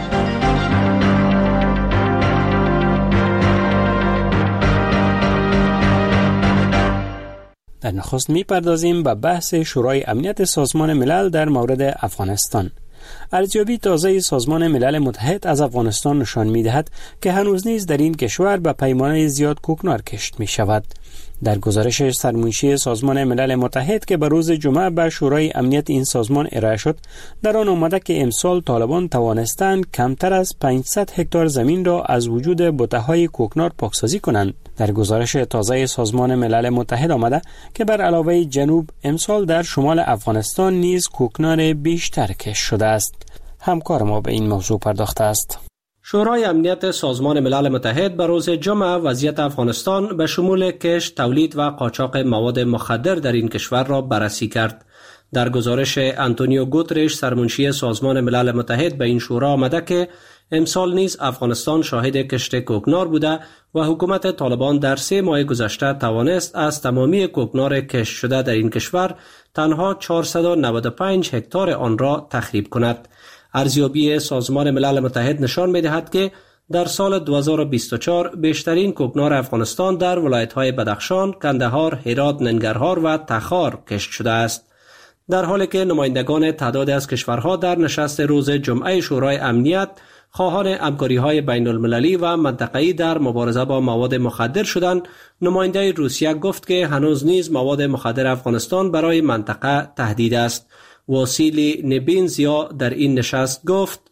در نخست میپردازیم به بحث شورای امنیت سازمان ملل در مورد افغانستان. ارزیابی تازه سازمان ملل متحد از افغانستان نشان می‌دهد که هنوز نیز در این کشور به پیمانه زیاد کوکنار کشت می‌شود. در گزارش سرمنشی سازمان ملل متحد که به روز جمعه به شورای امنیت این سازمان ارائه شد، در آن آمده که امسال طالبان توانستند کمتر از 500 هکتار زمین را از وجود بوته‌های کوکنار پاکسازی کنند. در گزارش تازه سازمان ملل متحد آمده که بر علاوه جنوب امسال در شمال افغانستان نیز کوکنار بیشتر کشت شده است. همکار ما به این موضوع پرداخته است. شورای امنیت سازمان ملل متحد به روز جمعه وضعیت افغانستان به شمول کشت، تولید و قاچاق مواد مخدر در این کشور را بررسی کرد. در گزارش آنتونیو گوترش سرمنشی سازمان ملل متحد به این شورا آمده که امسال نیز افغانستان شاهد کشت کوکنار بوده و حکومت طالبان در 3 ماه گذشته توانست از تمامی کوکنار کشت شده در این کشور تنها 495 هکتار آن را تخریب کند. ارزیابی سازمان ملل متحد نشان می‌دهد که در سال 2024 بیشترین کوکنار افغانستان در ولایت‌های بدخشان، کندهار، هرات، ننگرهار و تخار کشت شده است. در حالی که نمایندگان تعدادی از کشورها در نشست روز جمعه شورای امنیت خواهان همکاری‌های بین‌المللی و منطقه‌ای در مبارزه با مواد مخدر شدند، نماینده روسیه گفت که هنوز نیز مواد مخدر افغانستان برای منطقه تهدید است. واسیلی نبینزیا در این نشست گفت: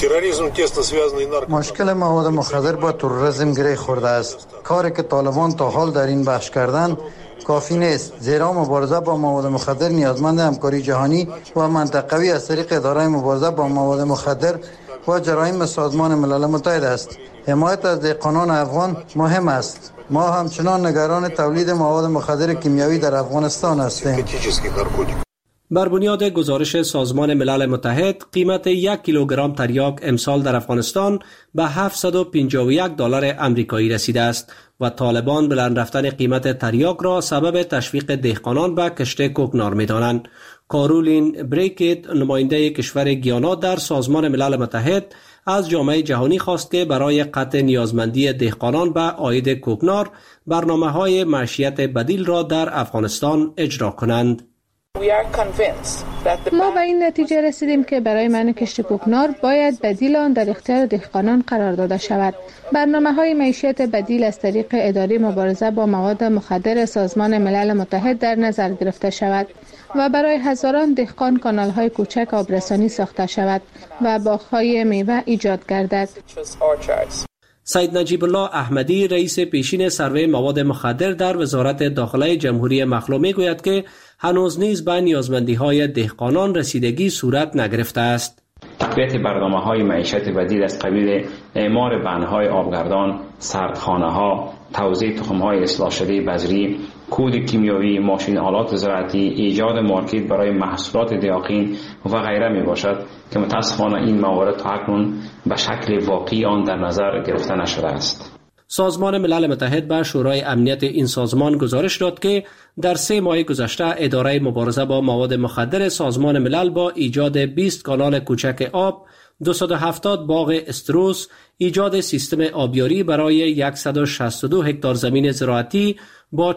مشکل مواد مخدر با تروریسم گره خورده است. کاری که طالبان تا حال در این بخش کردند کافی نیست، زیرا مبارزه با مواد مخدر نیازمند همکاری جهانی و منطقوی از طریق اداره مبارزه با مواد مخدر و جرایم سازمان ملل متحد است. حمایت از دهقانان افغان مهم است. ما همچنان نگران تولید مواد مخدر کیمیایی در افغانستان هستیم. بر بنیاد گزارش سازمان ملل متحد، قیمت 1 کیلوگرم تریاک امسال در افغانستان به $751 آمریکایی رسیده است و طالبان بلند رفتن قیمت تریاک را سبب تشویق دهقانان به کشت کوکنار می‌دانند. کارولین بریکت، نماینده کشور گیانا در سازمان ملل متحد، از جامعه جهانی خواست که برای قطع نیازمندی دهقانان به عاید کوکنار برنامه‌های معیشت بدیل را در افغانستان اجرا کنند. ما به این نتیجه رسیدیم که برای منع کشت کوکنار باید بدیل آن در اختیار دهقانان قرار داده شود. برنامه‌های معیشت بدیل از طریق اداره مبارزه با مواد مخدر سازمان ملل متحد در نظر گرفته شود و برای هزاران دهقان کانال‌های کوچک آبرسانی ساخته شود و باغ‌های میوه ایجاد گردد. سید نجیب الله احمدی، رئیس پیشین سروه مواد مخدر در وزارت داخله جمهوری مخلوع میگوید که هنوز نیز به نیازمندی‌های دهقانان رسیدگی صورت نگرفته است. تقویت برنامه‌های معیشت بدیل از قبیل اعمار بندهای آبگردان، سردخانه‌ها، توزیع تخم‌های اصلاح شده بذری، کود کیمیایی، ماشین آلات زراعتی، ایجاد مارکت برای محصولات دقیقین و غیره می باشد که متاسفانه این موارد تا اکنون به شکل واقعی آن در نظر گرفته نشده است. سازمان ملل متحد به شورای امنیت این سازمان گزارش داد که در 3 ماه گذشته اداره مبارزه با مواد مخدر سازمان ملل با ایجاد 20 کانال کوچک آب، 270 باغ استروس، ایجاد سیستم آبیاری برای 162 هکتار زمین زراعتی با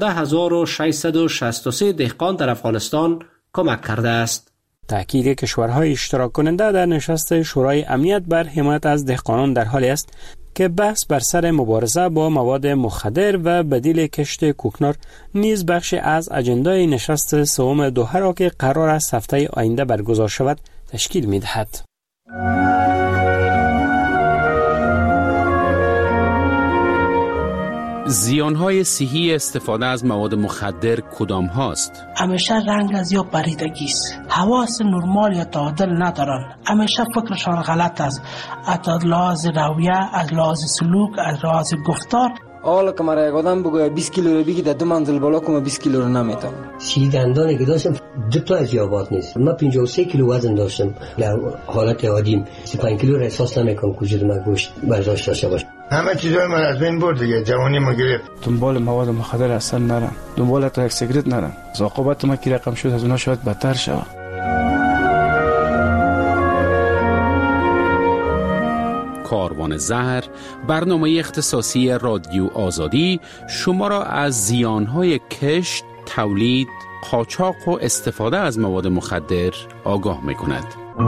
14663 دهقان در افغانستان کمک کرده است. تأکید کشورهای اشتراک کننده در نشست شورای امنیت بر حمایت از دهقانان در حالی است که بحث بر سر مبارزه با مواد مخدر و بدیل کشت کوکنار نیز بخشی از اجندای نشست سوم دوحه را که قرار است هفته آینده برگزار شود تشکیل می‌دهد. زیانهای صحی استفاده از مواد مخدر کدام هاست؟ همیشه رنگ از یا پریدگی است. حواس نرمال یا تعادل ندارن. همیشه فکرشان غلط است. از لحاظ رویه، از لحاظ سلوک، از لحاظ گفتار. حالا که مرا یک آدم بگوید 20 کیلو رو بگی در 2 منزل بالا کنم 20 کیلو رو نمیتونم. 30 دندانی که داشتم 2 تا از یابات نیست. من 53 کیلو وزن داشتم. در حالت عادیم 35 کیلو را احساس نمیکنم که وجود من گوشت برداشت داشته باشه. همه چیزای من از بین برد دیگه، جوانی ما گرفت. دنبال مواد مخدر اصلا نرم، دنبال تا یک سیگرت نرم. عاقبت ما کی رقم شد از اونها شاید بدتر شود. کاروان زهر، برنامه اختصاصی رادیو آزادی شما را از زیانهای کشت، تولید، قاچاق و استفاده از مواد مخدر آگاه می‌کند.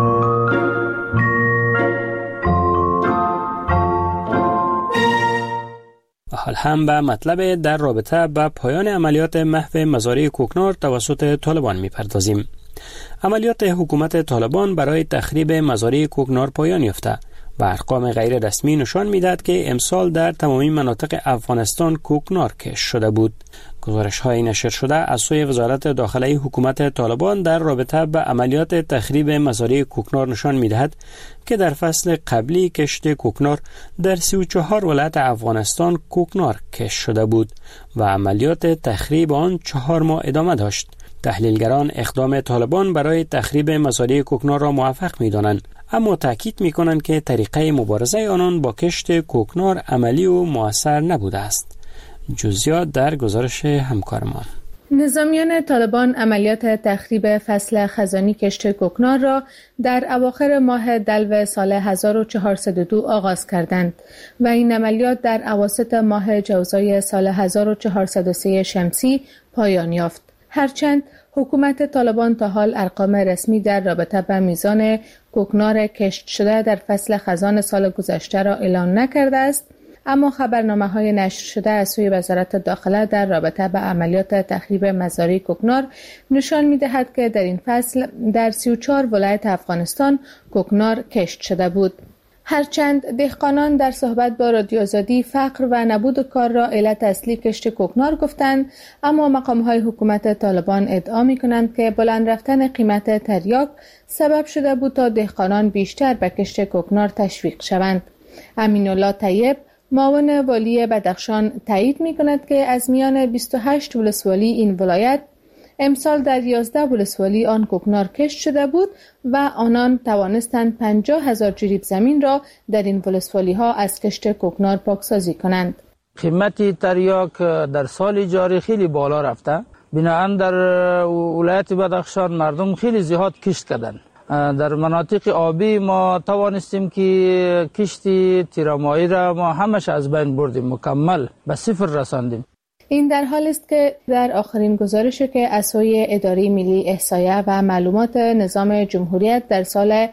حال هم به مطلب در رابطه با پایان عملیات محو مزارع کوکنار توسط طالبان می‌پردازیم. عملیات حکومت طالبان برای تخریب مزارع کوکنار پایان یافته و ارقام غیر رسمی نشان می‌دهد که امسال در تمامی مناطق افغانستان کوکنار کشت شده بود. گزارش‌های نشر شده از سوی وزارت داخله حکومت طالبان در رابطه با عملیات تخریب مزارع کوکنار نشان می‌دهد که در فصل قبلی کشت کوکنار در 34 ولایت افغانستان کوکنار کشت شده بود و عملیات تخریب آن 4 ماه ادامه داشت. تحلیلگران اقدام طالبان برای تخریب مزارع کوکنار را موفق می‌دانند، اما تاکید می‌کنند که طریقه مبارزه آنان با کشت کوکنار عملی و مؤثر نبوده است. جزئیات در گزارش همکارمان. نظامیان طالبان عملیات تخریب فصل خزانی کشت کوکنار را در اواخر ماه دلو سال 1402 آغاز کردند و این عملیات در اواسط ماه جوزای سال 1403 شمسی پایان یافت. هرچند حکومت طالبان تا حال ارقام رسمی در رابطه با میزان کوکنار کشت شده در فصل خزان سال گذشته را اعلام نکرده است، اما خبرنامه‌های نشر شده از سوی وزارت داخله در رابطه با عملیات تخریب مزارع کوکنار نشان می‌دهد که در این فصل در 34 ولایت افغانستان کوکنار کشت شده بود. هرچند دهقانان در صحبت با رادیو آزادی فقر و نبود کار را علت اصلی کشت کوکنار گفتند، اما مقام‌های حکومت طالبان ادعا می‌کنند که بلند رفتن قیمت تریاک سبب شده بود تا دهقانان بیشتر به کشت کوکنار تشویق شوند. امین‌الله طیب معاون والی بدخشان تایید می‌کند که از میان 28 ولسوالی این ولایت امسال در 11 ولسوالی آن کوکنار کشت شده بود و آنان توانستند 50,000 جریب زمین را در این ولسوالی ها از کشت کوکنار پاکسازی کنند. قیمت تریاک در سال جاری خیلی بالا رفته، بنابراین در ولایت بدخشان مردم خیلی زیاد کشت کردند. در مناطق آبی ما توانستیم که کشتی تیرامایی را ما همش از بین بردیم، مکمل به صفر رساندیم. این در حال است که در آخرین گزارشی که از سوی اداره ملی احصایه و معلومات نظام جمهوریت در سال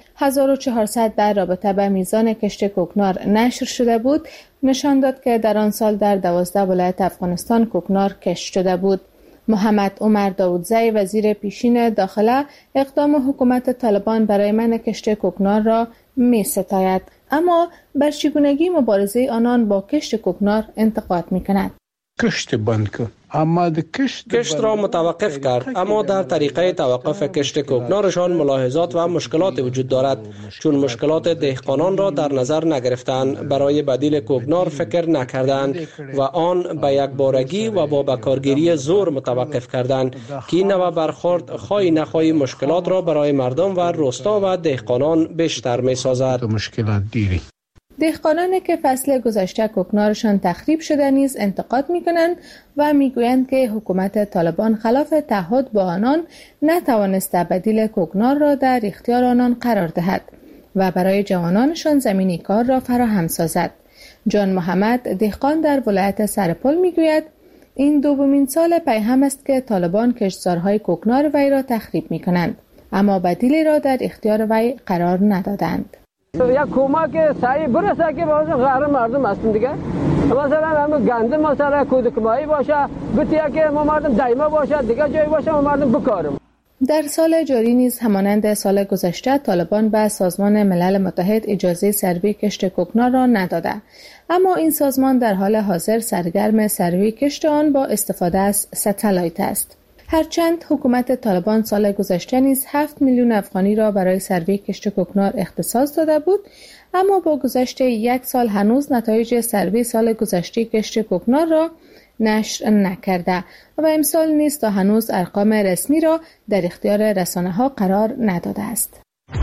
1400 در رابطه با میزان کشت کوکنار نشر شده بود، نشان داد که در آن سال در 12 ولایت افغانستان کوکنار کشت شده بود. محمد عمر داودزی وزیر پیشین داخله اقدام حکومت طالبان برای منع کشت کوکنار را می ستاید، اما بر چگونگی مبارزه آنان با کشت کوکنار انتقاد می کند. کشت بند کن، اما کشت را متوقف کرد، اما در طریقه توقف کشت کوکنارشان ملاحظات و مشکلات وجود دارد، چون مشکلات دهقانان را در نظر نگرفتند، برای بدیل کوکنار فکر نکردند و آن به یک بارگی و با بکارگیری زور متوقف کردند که این نوع برخورد خواهی نخواهی مشکلات را برای مردم و روستا و دهقانان بیشتر می سازد. مشکلات دیری دهقانانی که فصل گذشته کوکنارشان تخریب شده نیز انتقاد می‌کنند و می‌گویند که حکومت طالبان خلاف تعهد با آنان نتوانسته بدیل کوکنار را در اختیار آنان قرار دهد و برای جوانانشان زمینی کار را فراهم سازد. جان محمد دهقان در ولایت سرپل می‌گوید این دومین سال پی هم است که طالبان کشتزارهای کوکنار وی را تخریب می‌کنند، اما بدیلی را در اختیار وی قرار ندادند. یک کمک سریع برسه که باز غیر مردم هستن دیگه، مثلا همون گنده مثلا کودکمایی باشه، بتیه که ما مردم دایما باشه، دیگه جایی باشه ما مردم بکارم. در سال جاری نیز همانند سال گذشته طالبان به سازمان ملل متحد اجازه سروی کشت کوکنار را نداده، اما این سازمان در حال حاضر سرگرم سروی کشت آن با استفاده از ستلایت است. هرچند حکومت طالبان سال گذشته نیز 7 میلیون افغانی را برای سروی کشت کوکنار اختصاص داده بود، اما با گذشت یک سال هنوز نتایج سروی سال گذشته کشت کوکنار را نشر نکرده و امسال نیز تا هنوز ارقام رسمی را در اختیار رسانه‌ها قرار نداده است.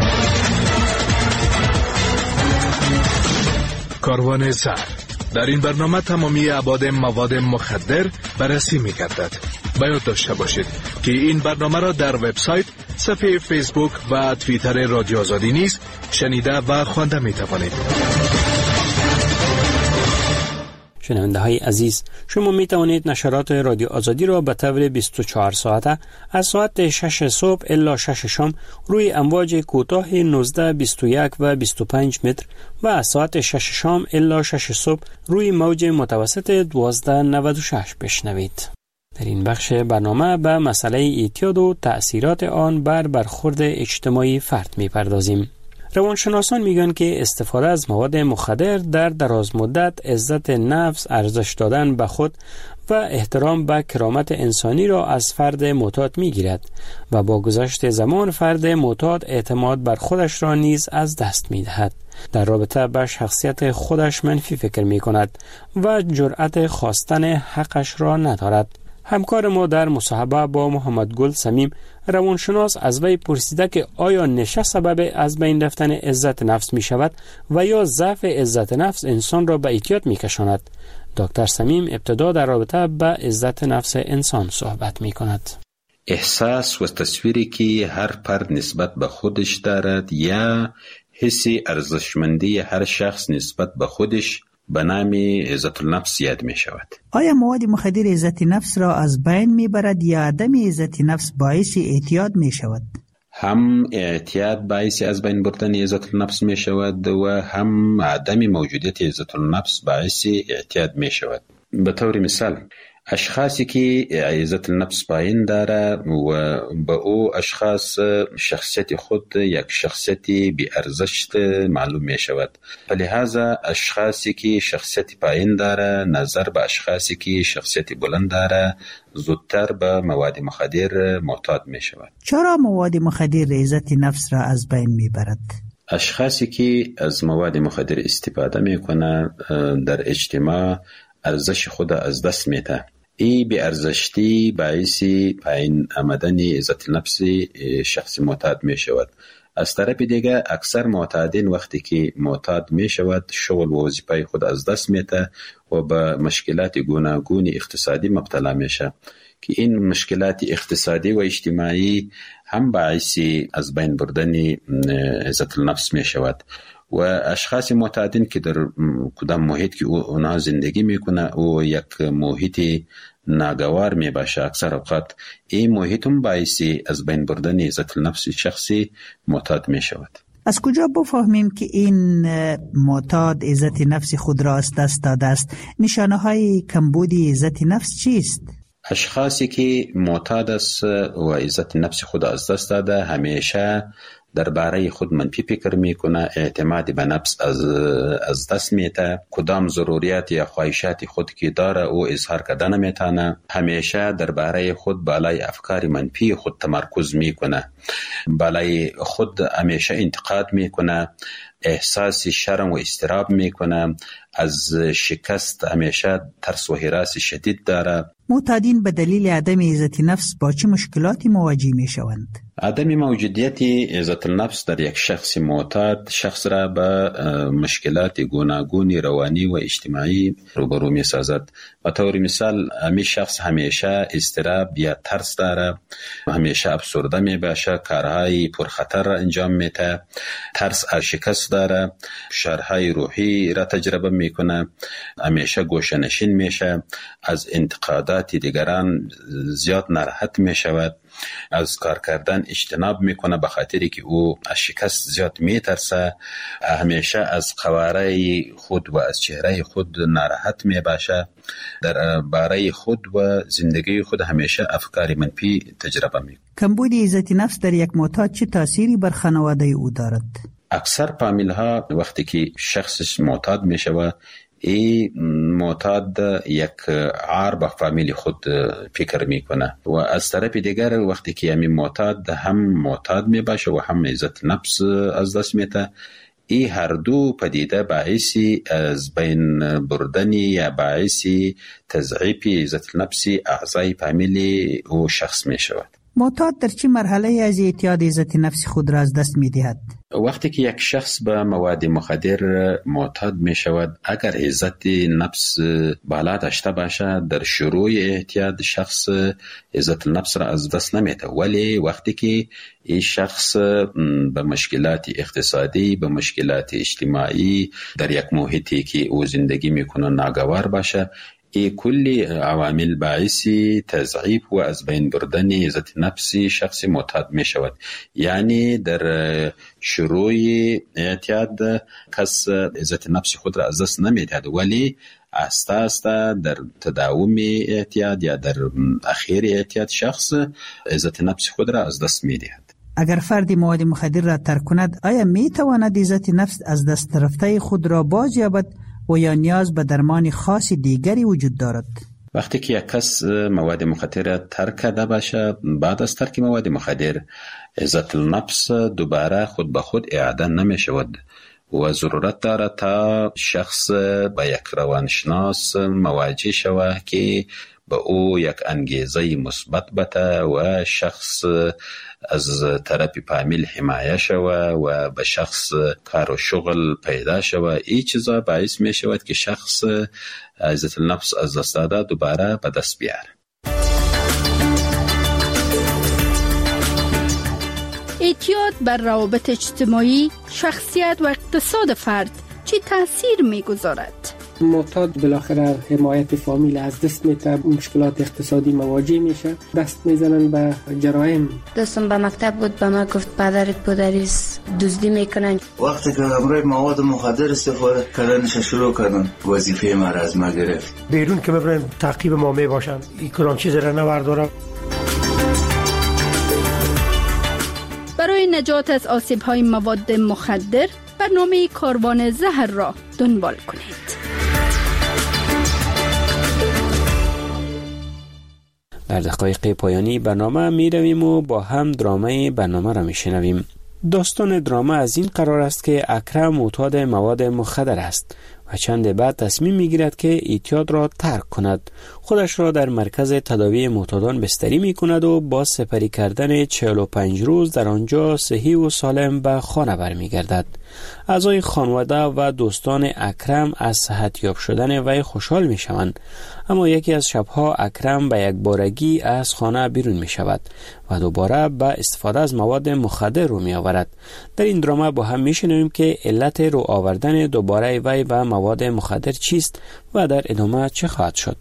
کاروان زهر در این برنامه تمامی ابعاد مواد مخدر بررسی می‌گردد. باید داشته باشید که این برنامه را در وبسایت، صفحه فیسبوک و توییتر رادیو آزادی نیز شنیده و خوانده می‌توانید. شنونده های عزیز، شما می توانید نشرات رادیو آزادی را به طور 24 ساعته از ساعت 6 صبح الی 6 شام روی امواج کوتاه 19، 21 و 25 متر و از ساعت 6 شام الی 6 صبح روی موج متوسط 1296 بشنوید. در این بخش برنامه به مسئله اعتیاد و تأثیرات آن بر برخورد اجتماعی فرد می پردازیم. روانشناسان میگن که استفاده از مواد مخدر در دراز مدت عزت نفس، ارزش دادن به خود و احترام به کرامت انسانی را از فرد معتاد میگیرد و با گذشت زمان فرد معتاد اعتماد بر خودش را نیز از دست میدهد. در رابطه با شخصیت خودش منفی فکر میکند و جرأت خواستن حقش را ندارد. همکار ما در مصاحبه با محمد گل سمیم روانشناس از وی پرسیده که آیا نشه سبب از بین رفتن عزت نفس می شود و یا ضعف عزت نفس انسان را به اعتیاد می کشاند؟ دکتر سمیم ابتدا در رابطه با عزت نفس انسان صحبت می کند. احساس و تصویری که هر فرد نسبت به خودش دارد یا حسی ارزشمندی هر شخص نسبت به خودش به نام عزت النفس یاد می شود. آیا مواد مخدر عزت نفس را از بین می برد یا عدم عزت نفس باعث اعتیاد می شود؟ هم اعتیاد باعث از بین بردن عزت النفس می شود و هم عدم موجودیت عزت النفس باعث اعتیاد می شود. به طور مثال اشخاصی که عزت النفس پایین داره و به او اشخاص شخصیت خود یک شخصیت بی ارزش معلوم می شود. لہذا اشخاصی که شخصیت پایین داره نظر به اشخاصی که شخصیت بلند داره زودتر به مواد مخدر معتاد می شود. چرا مواد مخدر عزت نفس را از بین می برد؟ اشخاصی که از مواد مخدر استفاده می کنند در اجتماع ارزش خود از دست میده. ای بی ارزشتی باعث پایین آمدن عزت نفس شخص معتاد می شود. از طرف دیگه اکثر معتادین وقتی که معتاد می شود شغل و وظیفه خود از دست میده و به مشکلات گوناگون اقتصادی مبتلا میشه که این مشکلات اقتصادی و اجتماعی هم باعث از بین بردن عزت النفس می شود. و اشخاص معتادین که در کدام محیط که اونها زندگی میکنه او یک محیط ناگوار می باشه اکثر اوقات این محیط هم باعث از بین بردن عزت النفس شخصی معتاد می شود. از کجا بفهمیم که این معتاد عزت نفس خود را از دست داده است؟ نشانه های کمبود عزت نفس چیست؟ اشخاصی که معتاد است و عزت نفس خود از دست داده همیشه درباره خود منفی فکر میکنه، اعتماد به نفس از دست میده، کدام ضروریات یا خواهشات خود که داره او اظهار کردن نمیتونه، همیشه درباره خود بالای افکار منفی خود تمرکز میکنه، بالای خود همیشه انتقاد میکنه، احساس شرم و اضطراب میکنه، از شکست همیشه ترس و هراس شدید داره. معتادین به دلیل عدم عزت نفس با چه مشکلاتی مواجه میشوند؟ عدم موجودیت عزت النفس در یک شخص معتاد شخص را به مشکلات گوناگون روانی و اجتماعی روبرو می سازد. به طور مثال همین شخص همیشه اضطراب یا ترس داره، همیشه افسرده می باشه، کارهای پرخطر را انجام میده، ترس از شکست داره، شرهای روحی را تجربه میکنه، همیشه گوشه‌نشین میشه، از انتقادات دیگران زیاد ناراحت میشود، از کار کردن اجتناب میکنه به خاطری که او از شکست زیاد میترسه، همیشه از قواره خود و از چهره خود ناراحت میباشه، در باره خود و زندگی خود همیشه افکار منفی تجربه میکنه. کمبود عزت نفس در یک معتاد چه تأثیری بر خانواده او دارد؟ اکثر فامیل ها وقتی که شخص معتاد میشود این معتاد یک عار به فامیل خود فکر میکنه و از طرف دیگر وقتی که همین معتاد هم معتاد میباشه و هم عزت نفس از دست میده، این هر دو پدیده باعث از بین بردن یا باعث تضعیف عزت نفس اعضای فامیل او شخص میشود. معتاد در چه مرحله از اعتیاد عزت نفس خود را از دست میدهد؟ وقتی که یک شخص به مواد مخدر معتاد می شود، اگر عزت نفس بالا داشته باشه در شروع اعتیاد شخص عزت نفس را از دست نمیده، ولی وقتی که این شخص به مشکلات اقتصادی، به مشکلات اجتماعی در یک محیطی که او زندگی میکنه ناگوار باشه، این کلی عوامل باعث تضعیف و از بین بردن عزت نفس شخص معتاد می شود. یعنی در شروع اعتیاد کس عزت نفس خود را از دست نمی دهد، ولی آسته آسته در تداوم اعتیاد یا در اخیر اعتیاد شخص عزت نفس خود را از دست می دهد. اگر فردی مواد مخدر را ترک کند، آیا می تواند عزت نفس از دست رفته خود را باز یابد و یا نیاز به درمان خاص دیگری وجود دارد؟ وقتی که یک کس مواد مخدر ترک کرده باشه، بعد از ترک مواد مخدر عزت النفس دوباره خود به خود اعاده نمی شود و ضرورت داره تا شخص با یک روانشناس مواجه شود که به او یک انگیزه مثبت بده و شخص از طرف فامیل حمایه شود و به شخص کار و شغل پیدا شود. این چیزا باعث می شود که شخص عزت النفس از دست داده دوباره به دست بیاره. اعتیاد بر روابط اجتماعی، شخصیت و اقتصاد فرد چه تأثیر می گذارد؟ معتاد بالاخره حمایت فامیل از دست میده، مشکلات اقتصادی مواجه میشه، دست میزنن به جرایم. دوستم به مکتب بود، به ما گفت پدرت پدریس دزدی میکنن. وقتی که همراه مواد مخدر استفاده کردنش شروع کردن، وظیفه ما از ما گرفت. بیرون که ببرن تعقیب ما میباشن، این کلام چیز را نوردارم. برای نجات از آسیب‌های مواد مخدر برنامه کاروان زهر را دنبال کنید. در دقایق پایانی برنامه می رویم و با هم درامه برنامه را می شنویم. داستان درامه از این قرار است که اکرم معتاد مواد مخدر است و چند بعد تصمیم می گیرد که اعتیاد را ترک کند. خودش را در مرکز تداوی معتادان بستری می کند و با سپری کردن 45 روز در آنجا صحیح و سالم به خانه برمی گردد. اعضای خانواده و دوستان اکرم از صحتیاب شدن وی خوشحال می شوند، اما یکی از شبها اکرم به یک بارگی از خانه بیرون می شود و دوباره به استفاده از مواد مخدر رو می آورد. در این درامه با هم می شنویم که علت رو آوردن دوباره وی به مواد مخدر چیست و در ادامه چه خواهد شد.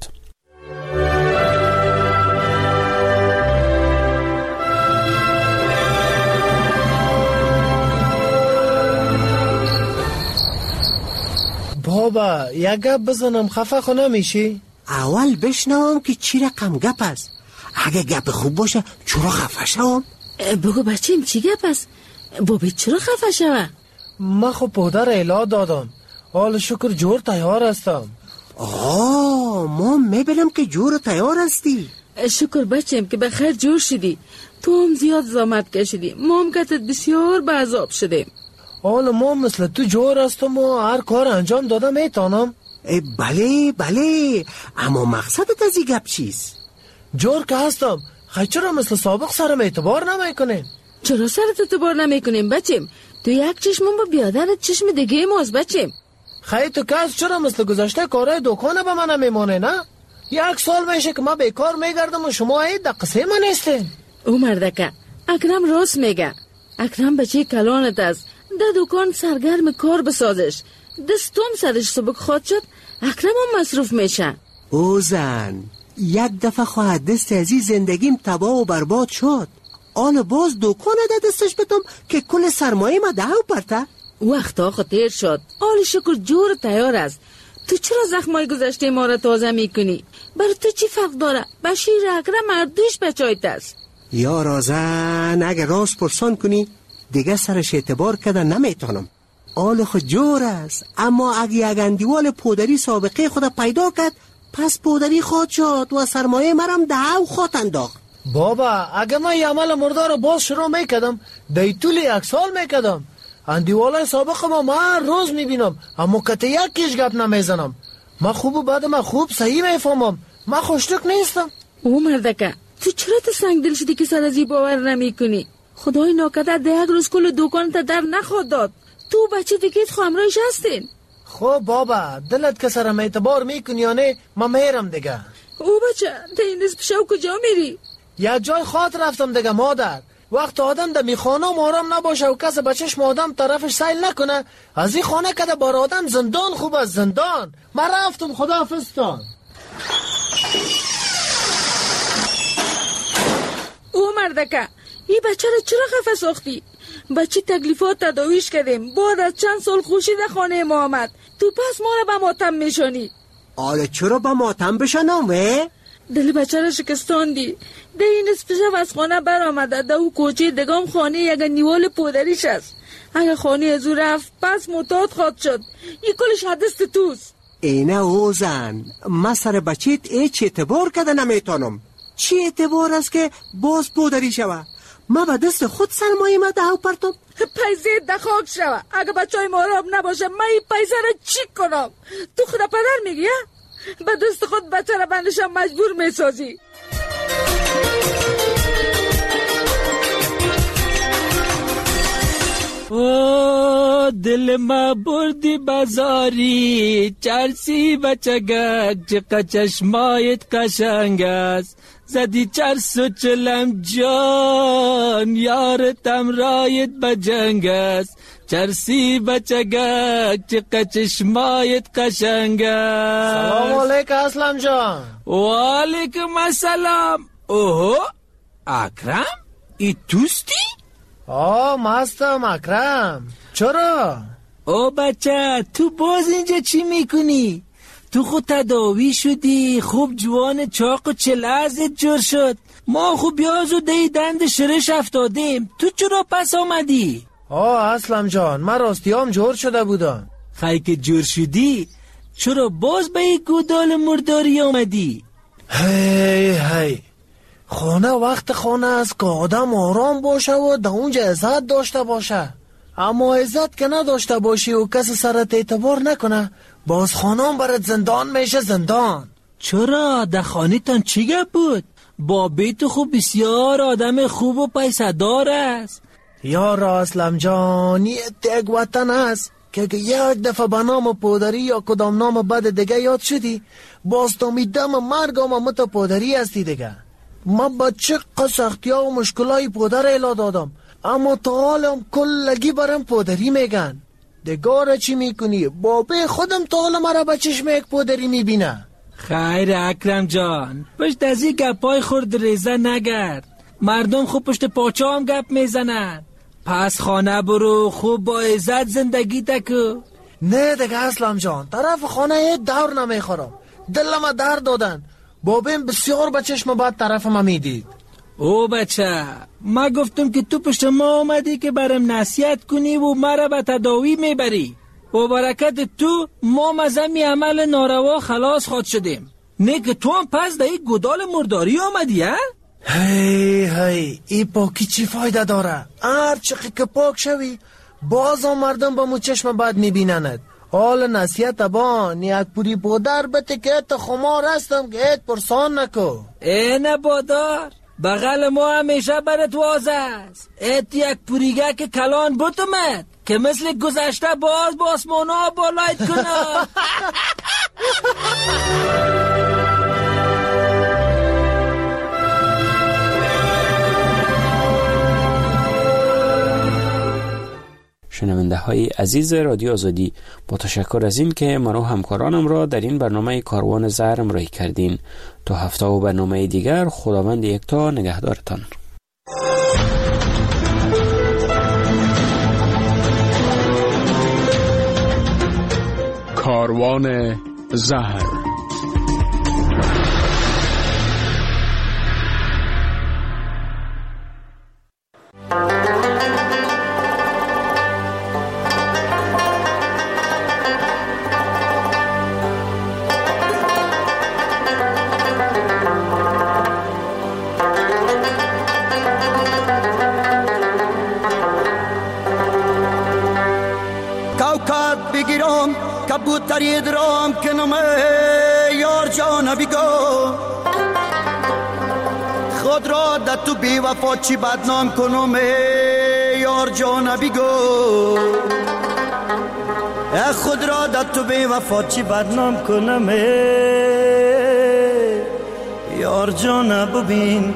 بابا یک گپ بزنم خفه خو نمیشی؟ اول بشنوم که چی رقم گپ است. اگه گپ خوب باشه چرا خفه شوم؟ بگو بچیم چی گپ است؟ بابی چرا خفه شوه؟ من خب پدر الا دادم، حال شکر جور تیار هستم. ما میبینم که جور تیار هستی. شکر بچیم که بخیر جور شدی. تو هم زیاد زحمت کشیدی، ما هم کتت بسیار به عذاب شدیم. حالا ما مثل تو جور هستم و هر کار انجام دادم میتونم. بله اما مقصدت از این گپ چیست؟ جور که هستم، خیلی چرا مثل سابق سرم اعتبار نمیکنیم؟ چرا سرت اعتبار نمیکنیم بچیم؟ تو یک چشمم با بیادرت چشم دیگه ماست بچیم. خیلی تو کس چرا مثل گذشته کارهای دکانه به من نمیمونه نه؟ 1 سال میشه که ما بیکار میگردم و شما این دقیقه من نیستین. او مردکه اکرم راست میگه. اکرم بچه کلانت است، در دکان سرگرم کار بسازش. دستم سرش سبک خواهد شد، اکرم هم مصروف میشه. او زن یک دفعه خواهد دست از این زندگیم تباه و برباد شد. آن باز دکان ده دستش بتم که کل سرمایه ما دهو پرته. وقت آخه تیر شد، آل شکر جور تیار است. تو چرا زخمای گذشته ما را تازه میکنی؟ برای تو چی فرق داره؟ بشیر اکرم مردوش بچایت است. یا رازن اگه راست پرسان کنی دیگه سرش اعتبار کردن نمیتونم. آل خود جور است، اما اگه یک اندیوال پودری سابقه خود پیدا کرد پس پودری خواد شد و سرمایه مرم دهو خواد انداخت. بابا اگه من یه عمل مردار باز شروع میکدم دی طول 1 سال میکدم. اندیوالای سابق ما هر روز میبینم اما کته یکیش گپ نمیزنم. من خوب و بعد من خوب صحیح میفهمم، من خوشتک نیستم. او مردکه تو چرا تو سنگ دل شدی که سر از این باور نمی کنی؟ خدای ناکدر ده 1 روز کل دکان تا در نخواد داد. تو بچه دیگه خامرایش هستین. خب بابا دلت که سرم اعتبار میکنی یا نه من میرم دیگه. او بچه تا این نصف شو کجا میری؟ یک جای خاط رفتم دیگه مادر. وقت آدم در میخانه آرام نباشه و کس بچهش آدم طرفش سیل نکنه، از این خانه که بار آدم زندان خوب از زندان. من رفتم، خداحافظتان. او مردکه این بچه را چرا خفه ساختی؟ بچه تکلیفات تداویش کردیم، بعد از چند سال خوشی در خانه ما آمد، تو پس ما را به ماتم میشانی. آله چرا به ماتم بشنم دل بچه را شکستاندی. ده این نصف شب از خانه بر آمده، ده او کوچه دگام خانه یک نیوال پودریش است. اگر خانه از او رفت پس معتاد خواد شد. این کلش حدست توست. اینه او زن، من سر بچهت ایچ اعتبار کده نمیتونم. چی اعتبار است که باز پودری شوه؟ من به دست خود سرمایه ما دهو پرتم. پیسه دخاک شوه. اگه بچه های ماراب نباشه من این پیسه را چی کنم؟ تو خدا پدر میگی به دست خود بچه را بندشم مجبور میسازی. او دل ما بردی بازاری، چرسی بچگک چقدر چشمایت قشنگ است، زدی چرس و چلم جان، یارتم رایت بجنگ است، چرسی بچگک چقه چشمایت قشنگ است. سلام علیکم اسلم جان. و علیکم السلام. اوه اکرم ای توستی؟ مستم اکرم. چرا؟ او بچه تو باز اینجا چی میکنی؟ تو خود تداوی شدی، خوب جوان چاق و چلازت جور شد، ما خوب بیاز و دی دند شرش افتادیم، تو چرا پس آمدی؟ اسلم جان من راستیام جور شده بودم. خیلی که جور شدی چرا باز به یک گودال مرداری آمدی؟ هی خانه وقت خانه است که آدم آرام باشه و در اونجا عزت داشته باشه، اما عزت که نداشته باشی و کسی سرت اعتبار نکنه، باز خانم برات زندان میشه زندان. چرا؟ در خانه تان چی گپ بود؟ بابی تو خوب بسیار آدم خوب و پیسه دار است. یار اسلم جان یک وطن است که یک دفعه به نام پادری یا کدام نام بد دیگه یاد شدی، باز تو میدم مرگم مت پادری هستی دیگه. من بچه سختی ها و مشکلای پادر ایلا دادم، اما تا حالم کلگی برم پادری میگن. دگاره چی میکنی؟ بابه خودم تا حال مرا به چشم یک پادری میبینه. خیر اکرم جان، پشت از این گپای خورد ریزه نگرد، مردم خوب پشت پاچه هم گپ میزنن. پس خانه برو، خوب با عزت زندگی تکو. نه دیگه اسلم جان، طرف خانه دور نمیخورم، دلم درد دادن، بابیم بسیار به چشم بد طرف ما میدید. او بچه، ما گفتم که تو پشت ما آمدی که برم نصیحت کنی و مرا به تداوی میبری، با برکت تو ما مزمی عمل ناروا خلاص خود شدیم، نه که تو هم پس در این گودال مرداری آمدی ها؟ هی ای پاکی چی فایده داره؟ هر چقی که پاک شوی باز هم مردم با مو چشم بد میبینند. حال نصیحت بان یک پوری بودر بته که ایت خمار هستم که ایت پرسان نکو. نه بادار، بغل ما همیشه برات واز است، ایت یک پوریگه که کلان بوتمت که مثل گذشته باز با آسمانا بالایت کنم. شنونده های عزیز رادیو آزادی، با تشکر از این که من و همکارانم را در این برنامه کاروان زهر همراهی کردین. تا هفته و برنامه دیگر، خداوند یکتا نگهدارتان. کاروان زهر. کبوتری درام کنم یار جان بیگو، خود را در تو بی وفا چی بدنام کنم یار جان بیگو، خود را در تو بی وفا چی بدنام کنم یار جان ببین.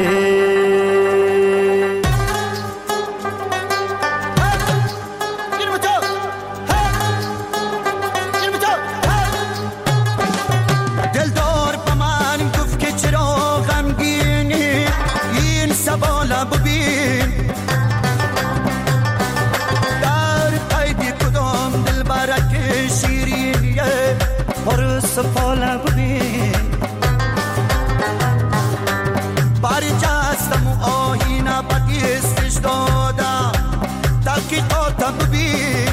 سفاله ببین باری جستم و آهینه بدیستش دادم تحقیقاتم ببین،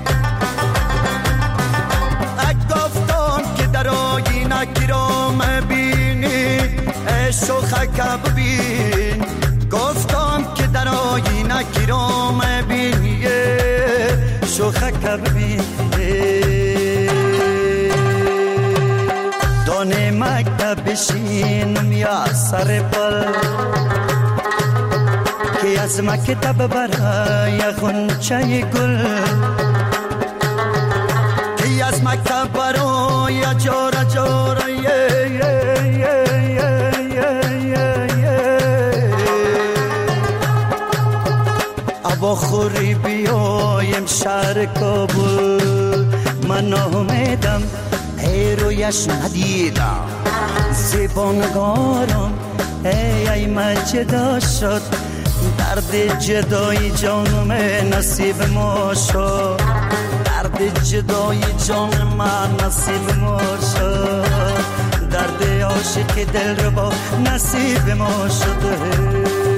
اگه گفتم که در آهینه کرام بینی شوخک ببین، گفتم که در آهینه کرام بینی شوخک ببین. دانه مکتب بشینم یا سر پل که از مکتب برای غنچه گل، که از مکتب برای جاره جاره هوا خوری بیایم شهر کابل. من ناامیدم ای رویش ندیدم زبانگارم ای مجدا شد درد جدای جانم نصیب ما شد درد جدای جان من نصیب ما شد درد عاشق دل رو با نصیب ما شده